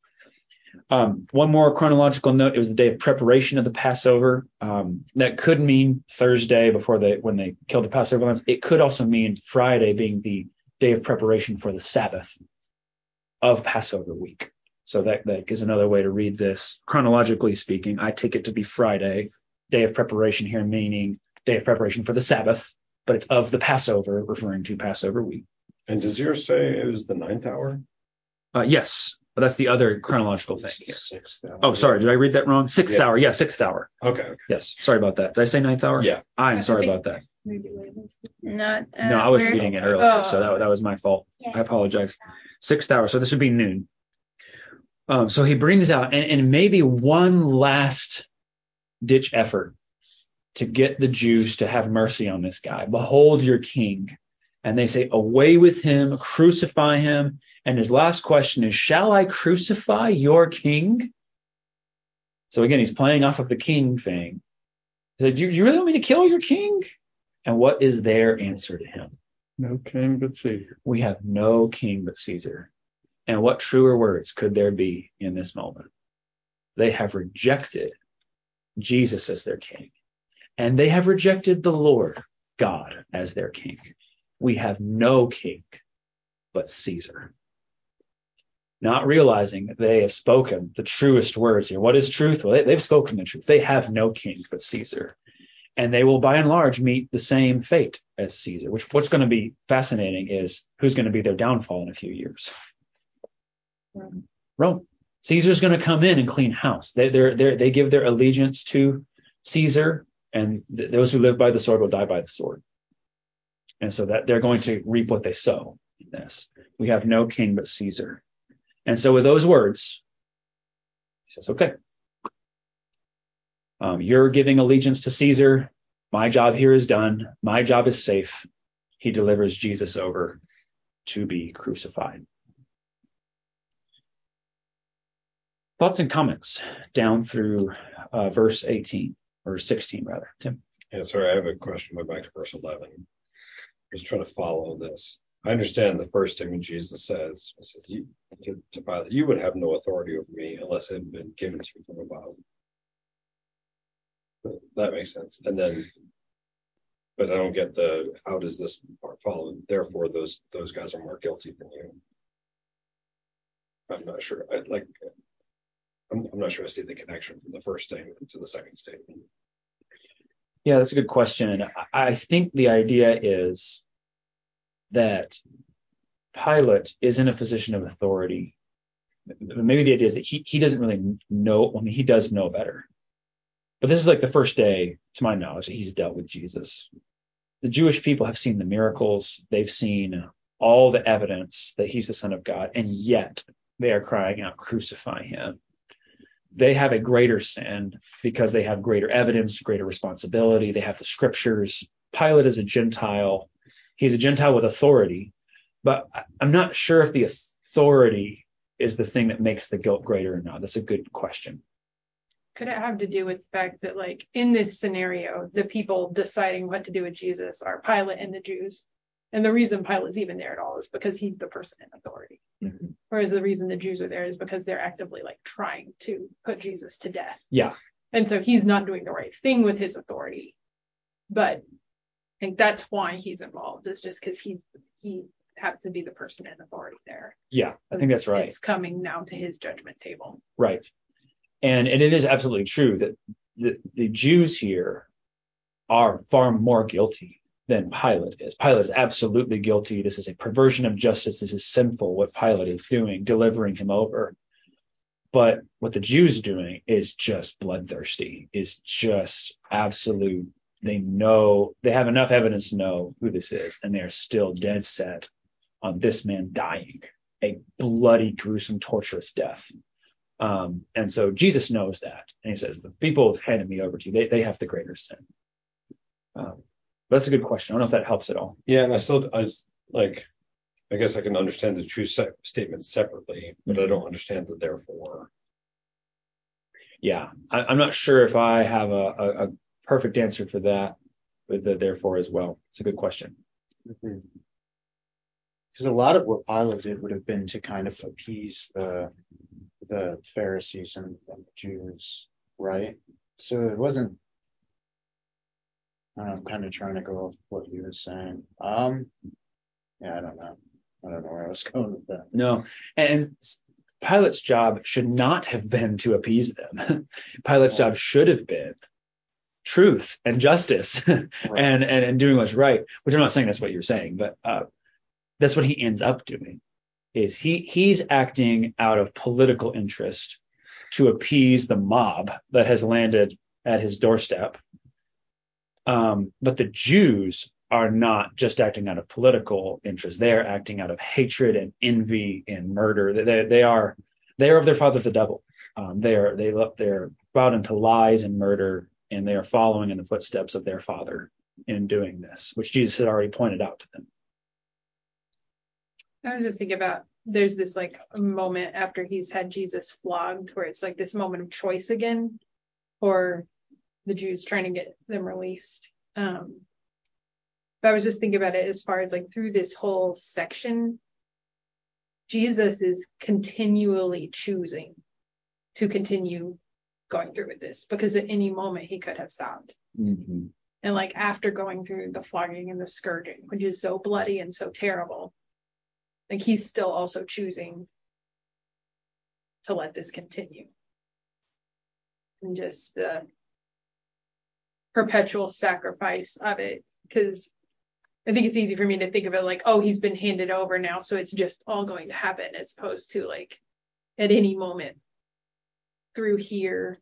One more chronological note. It was the day of preparation of the Passover. That could mean Thursday when they killed the Passover lambs. It could also mean Friday being the day of preparation for the Sabbath of Passover week. So that is another way to read this. Chronologically speaking, I take it to be Friday, day of preparation here, meaning day of preparation for the Sabbath, but it's of the Passover, referring to Passover week.
And does yours say it was the 9th hour?
Yes, but that's the other chronological thing here.
6th hour.
Oh, sorry, did I read that wrong? 6th hour. Yeah, 6th hour.
Okay.
Yes, sorry about that. Did I say 9th hour?
Yeah.
I am sorry about that.
Not.
No, I was reading it earlier, so that was my fault.
Yes,
I apologize. 6th hour, so this would be noon. So he brings out, and maybe one last ditch effort to get the Jews to have mercy on this guy. Behold your king. And they say, away with him, crucify him. And his last question is, shall I crucify your king? So again, he's playing off of the king thing. He said, do you really want me to kill your king? And what is their answer to him?
No king but Caesar.
We have no king but Caesar. And what truer words could there be in this moment? They have rejected Jesus as their king. And they have rejected the Lord God as their king. We have no king but Caesar. Not realizing that they have spoken the truest words here. What is truth? Well, they've spoken the truth. They have no king but Caesar. And they will, by and large, meet the same fate as Caesar. What's going to be fascinating is who's going to be their downfall in a few years. Rome. Caesar's going to come in and clean house. They give their allegiance to Caesar, and those who live by the sword will die by the sword. And so that they're going to reap what they sow in this. We have no king but Caesar. And so with those words, he says, okay, you're giving allegiance to Caesar. My job here is done. My job is safe. He delivers Jesus over to be crucified. Thoughts and comments down through verse 18 or 16 rather. Tim.
Yeah, sorry, I have a question going back to verse 11. I'm just trying to follow this. I understand the first thing Jesus says, to Pilate, you would have no authority over me unless it had been given to you from above. That makes sense. And then, but I don't get how does this part follow? Therefore, those guys are more guilty than you. I'm not sure. I'm not sure I see the connection from the first statement to the second statement.
Yeah, that's a good question. I think the idea is that Pilate is in a position of authority. Maybe the idea is that he doesn't really know. I mean, he does know better. But this is like the first day, to my knowledge, that he's dealt with Jesus. The Jewish people have seen the miracles. They've seen all the evidence that he's the Son of God, and yet they are crying out, crucify him. They have a greater sin because they have greater evidence, greater responsibility. They have the scriptures. Pilate is a Gentile. He's a Gentile with authority, but I'm not sure if the authority is the thing that makes the guilt greater or not. That's a good question.
Could it have to do with the fact that, like, in this scenario, the people deciding what to do with Jesus are Pilate and the Jews? And the reason Pilate's even there at all is because he's the person in authority. Mm-hmm. Whereas the reason the Jews are there is because they're actively, like, trying to put Jesus to death.
Yeah.
And so he's not doing the right thing with his authority. But I think that's why he's involved, is just because he happens to be the person in authority there.
Yeah, I think that's right.
It's coming now to his judgment table.
Right. And it is absolutely true that the Jews here are far more guilty than Pilate is. Pilate is absolutely guilty. This is a perversion of justice. This is sinful what Pilate is doing, delivering him over. But what the Jews are doing is just bloodthirsty, is just absolute. They know, they have enough evidence to know who this is, and they're still dead set on this man dying a bloody, gruesome, torturous death. And so Jesus knows that. And he says, the people have handed me over to you. They have the greater sin. That's a good question. I don't know if that helps at all.
Yeah. And I guess I can understand the true statement separately, but I don't understand the therefore.
Yeah. I'm not sure if I have a perfect answer for that with the therefore as well. It's a good question.
Because a lot of what Pilate did would have been to kind of appease the Pharisees and the Jews, right? So it wasn't. I'm kind of trying to go off what you were saying. Yeah, I don't know where I was going with that.
No, and Pilate's job should not have been to appease them. Pilate's job should have been truth and justice, right. and doing what's right. Which I'm not saying that's what you're saying, but that's what he ends up doing. Is he's acting out of political interest to appease the mob that has landed at his doorstep. But the Jews are not just acting out of political interest. They are acting out of hatred and envy and murder. They are of their father, the devil. They're brought into lies and murder, and they are following in the footsteps of their father in doing this, which Jesus had already pointed out to them.
I was just thinking about, there's this like moment after he's had Jesus flogged where it's like this moment of choice again, or the Jews trying to get them released. But I was just thinking about it as far as like through this whole section, Jesus is continually choosing to continue going through with this, because at any moment he could have stopped. Mm-hmm. And like after going through the flogging and the scourging, which is so bloody and so terrible, like he's still also choosing to let this continue. And just perpetual sacrifice of it, because I think it's easy for me to think of it like, oh, he's been handed over now, so it's just all going to happen, as opposed to like at any moment through here,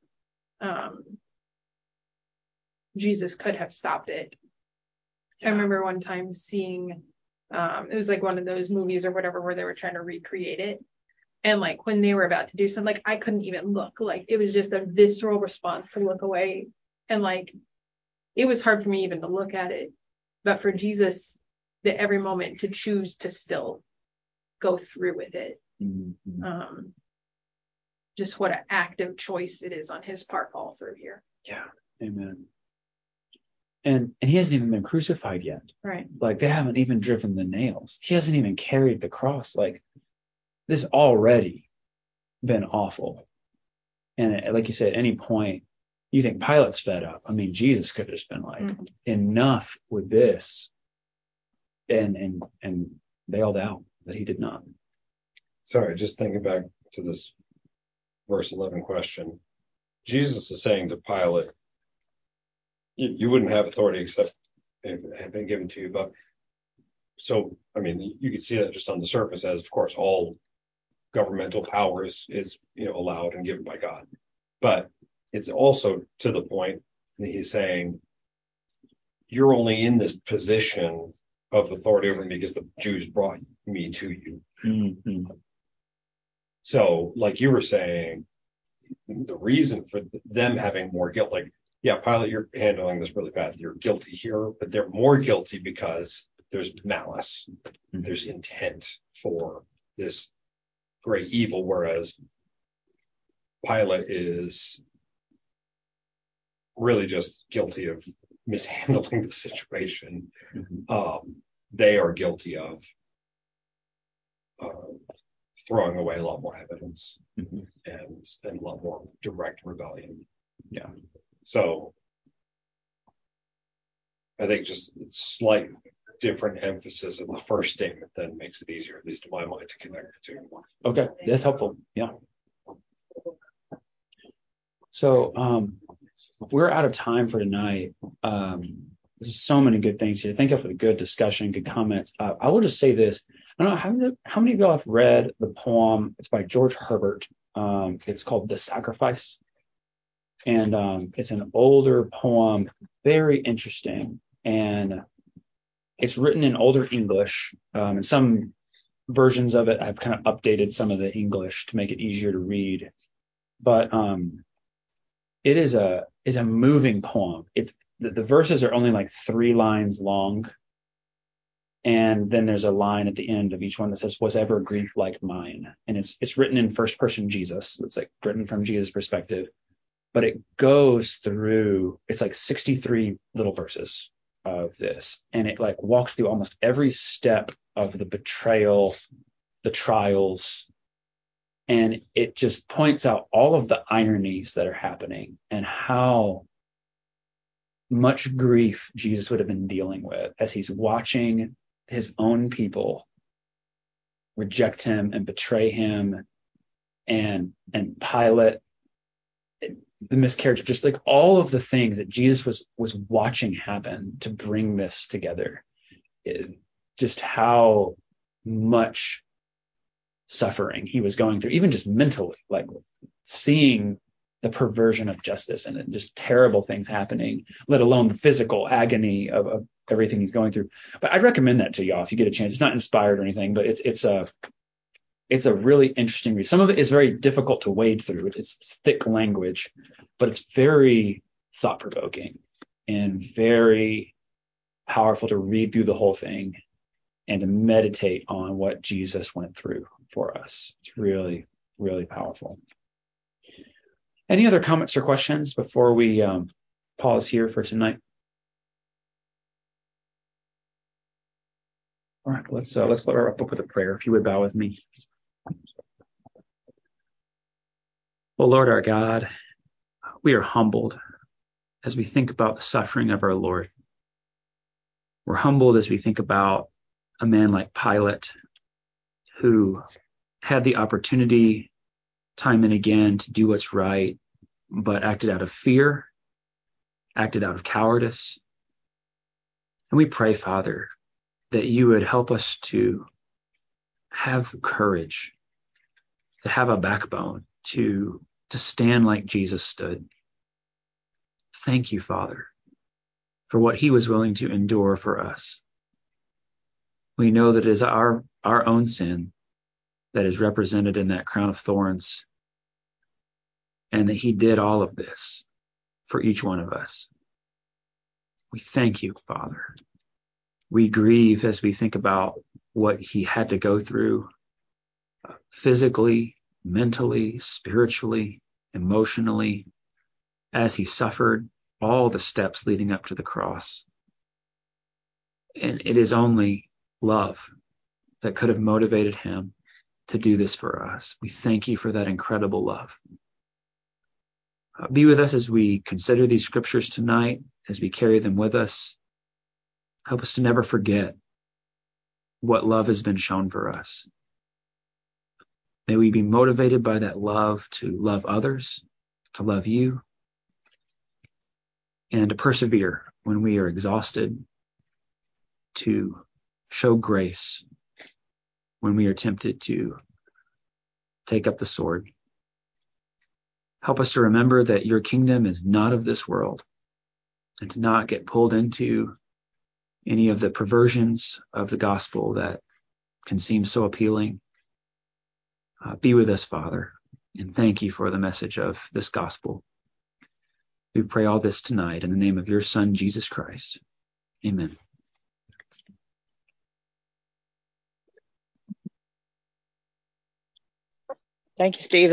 Jesus could have stopped it. I remember one time seeing, it was like one of those movies or whatever where they were trying to recreate it. And like when they were about to do something, like I couldn't even look. Like it was just a visceral response to look away. And like it was hard for me even to look at it. But for Jesus, at every moment to choose to still go through with it. Mm-hmm. Just what an active choice it is on his part all through here.
Yeah. Amen. And he hasn't even been crucified yet.
Right.
Like they haven't even driven the nails. He hasn't even carried the cross. Like this already been awful. And like you said, at any point, you think Pilate's fed up. I mean, Jesus could have just been like, enough with this. And bailed out, but he did not.
Sorry, just thinking back to this verse 11 question. Jesus is saying to Pilate, you wouldn't have authority except if it had been given to you. But so, I mean, you could see that just on the surface as, of course, all governmental power is allowed and given by God. But it's also to the point that he's saying, you're only in this position of authority over me because the Jews brought me to you. Mm-hmm. So, like you were saying, the reason for them having more guilt, like, yeah, Pilate, you're handling this really bad. You're guilty here, but they're more guilty because there's malice. Mm-hmm. There's intent for this great evil, whereas Pilate is really just guilty of mishandling the situation. Mm-hmm. They are guilty of throwing away a lot more evidence. Mm-hmm. and a lot more direct rebellion. Yeah. So I think just slight different emphasis of the first statement then makes it easier, at least in my mind, to connect the two.
Okay, that's helpful. Yeah. So we're out of time for tonight. There's so many good things here. Thank you for the good discussion, good comments. I will just say this. I don't know how many of y'all have read the poem. It's by George Herbert. It's called The Sacrifice. And it's an older poem, very interesting. And it's written in older English. And some versions of it, I've kind of updated some of the English to make it easier to read. But it is a moving poem. It's the verses are only like 3 lines long. And then there's a line at the end of each one that says, was ever grief like mine? And it's written in first person Jesus. It's like written from Jesus' perspective. But it goes through, it's like 63 little verses of this. And it like walks through almost every step of the betrayal, the trials. And it just points out all of the ironies that are happening and how much grief Jesus would have been dealing with as he's watching his own people reject him and betray him, and Pilate, the miscarriage, just like all of the things that Jesus was watching happen to bring this together. Just how much suffering he was going through, even just mentally, like seeing the perversion of justice and just terrible things happening, let alone the physical agony of everything he's going through. But I'd recommend that to y'all if you get a chance. It's not inspired or anything, but it's a really interesting read. Some of it is very difficult to wade through. It's thick language, but it's very thought-provoking and very powerful to read through the whole thing and to meditate on what Jesus went through for us. It's really, really powerful. Any other comments or questions before we pause here for tonight? All right, let's wrap up with a prayer. If you would bow with me. Well, Lord our God, we are humbled as we think about the suffering of our Lord. We're humbled as we think about a man like Pilate, who had the opportunity time and again to do what's right, but acted out of fear, acted out of cowardice. And we pray, Father, that you would help us to have courage, to have a backbone, to stand like Jesus stood. Thank you, Father, for what he was willing to endure for us. We know that it is our own sin that is represented in that crown of thorns, and that he did all of this for each one of us. We thank you, Father. We grieve as we think about what he had to go through physically, mentally, spiritually, emotionally, as he suffered all the steps leading up to the cross. And it is only love that could have motivated him to do this for us. We thank you for that incredible love. Be with us as we consider these scriptures tonight, as we carry them with us. Help us to never forget what love has been shown for us. May we be motivated by that love to love others, to love you, and to persevere when we are exhausted, to show grace when we are tempted to take up the sword. Help us to remember that your kingdom is not of this world, and to not get pulled into any of the perversions of the gospel that can seem so appealing. Be with us, Father, and thank you for the message of this gospel. We pray all this tonight in the name of your Son, Jesus Christ. Amen.
Thank you, Stephen.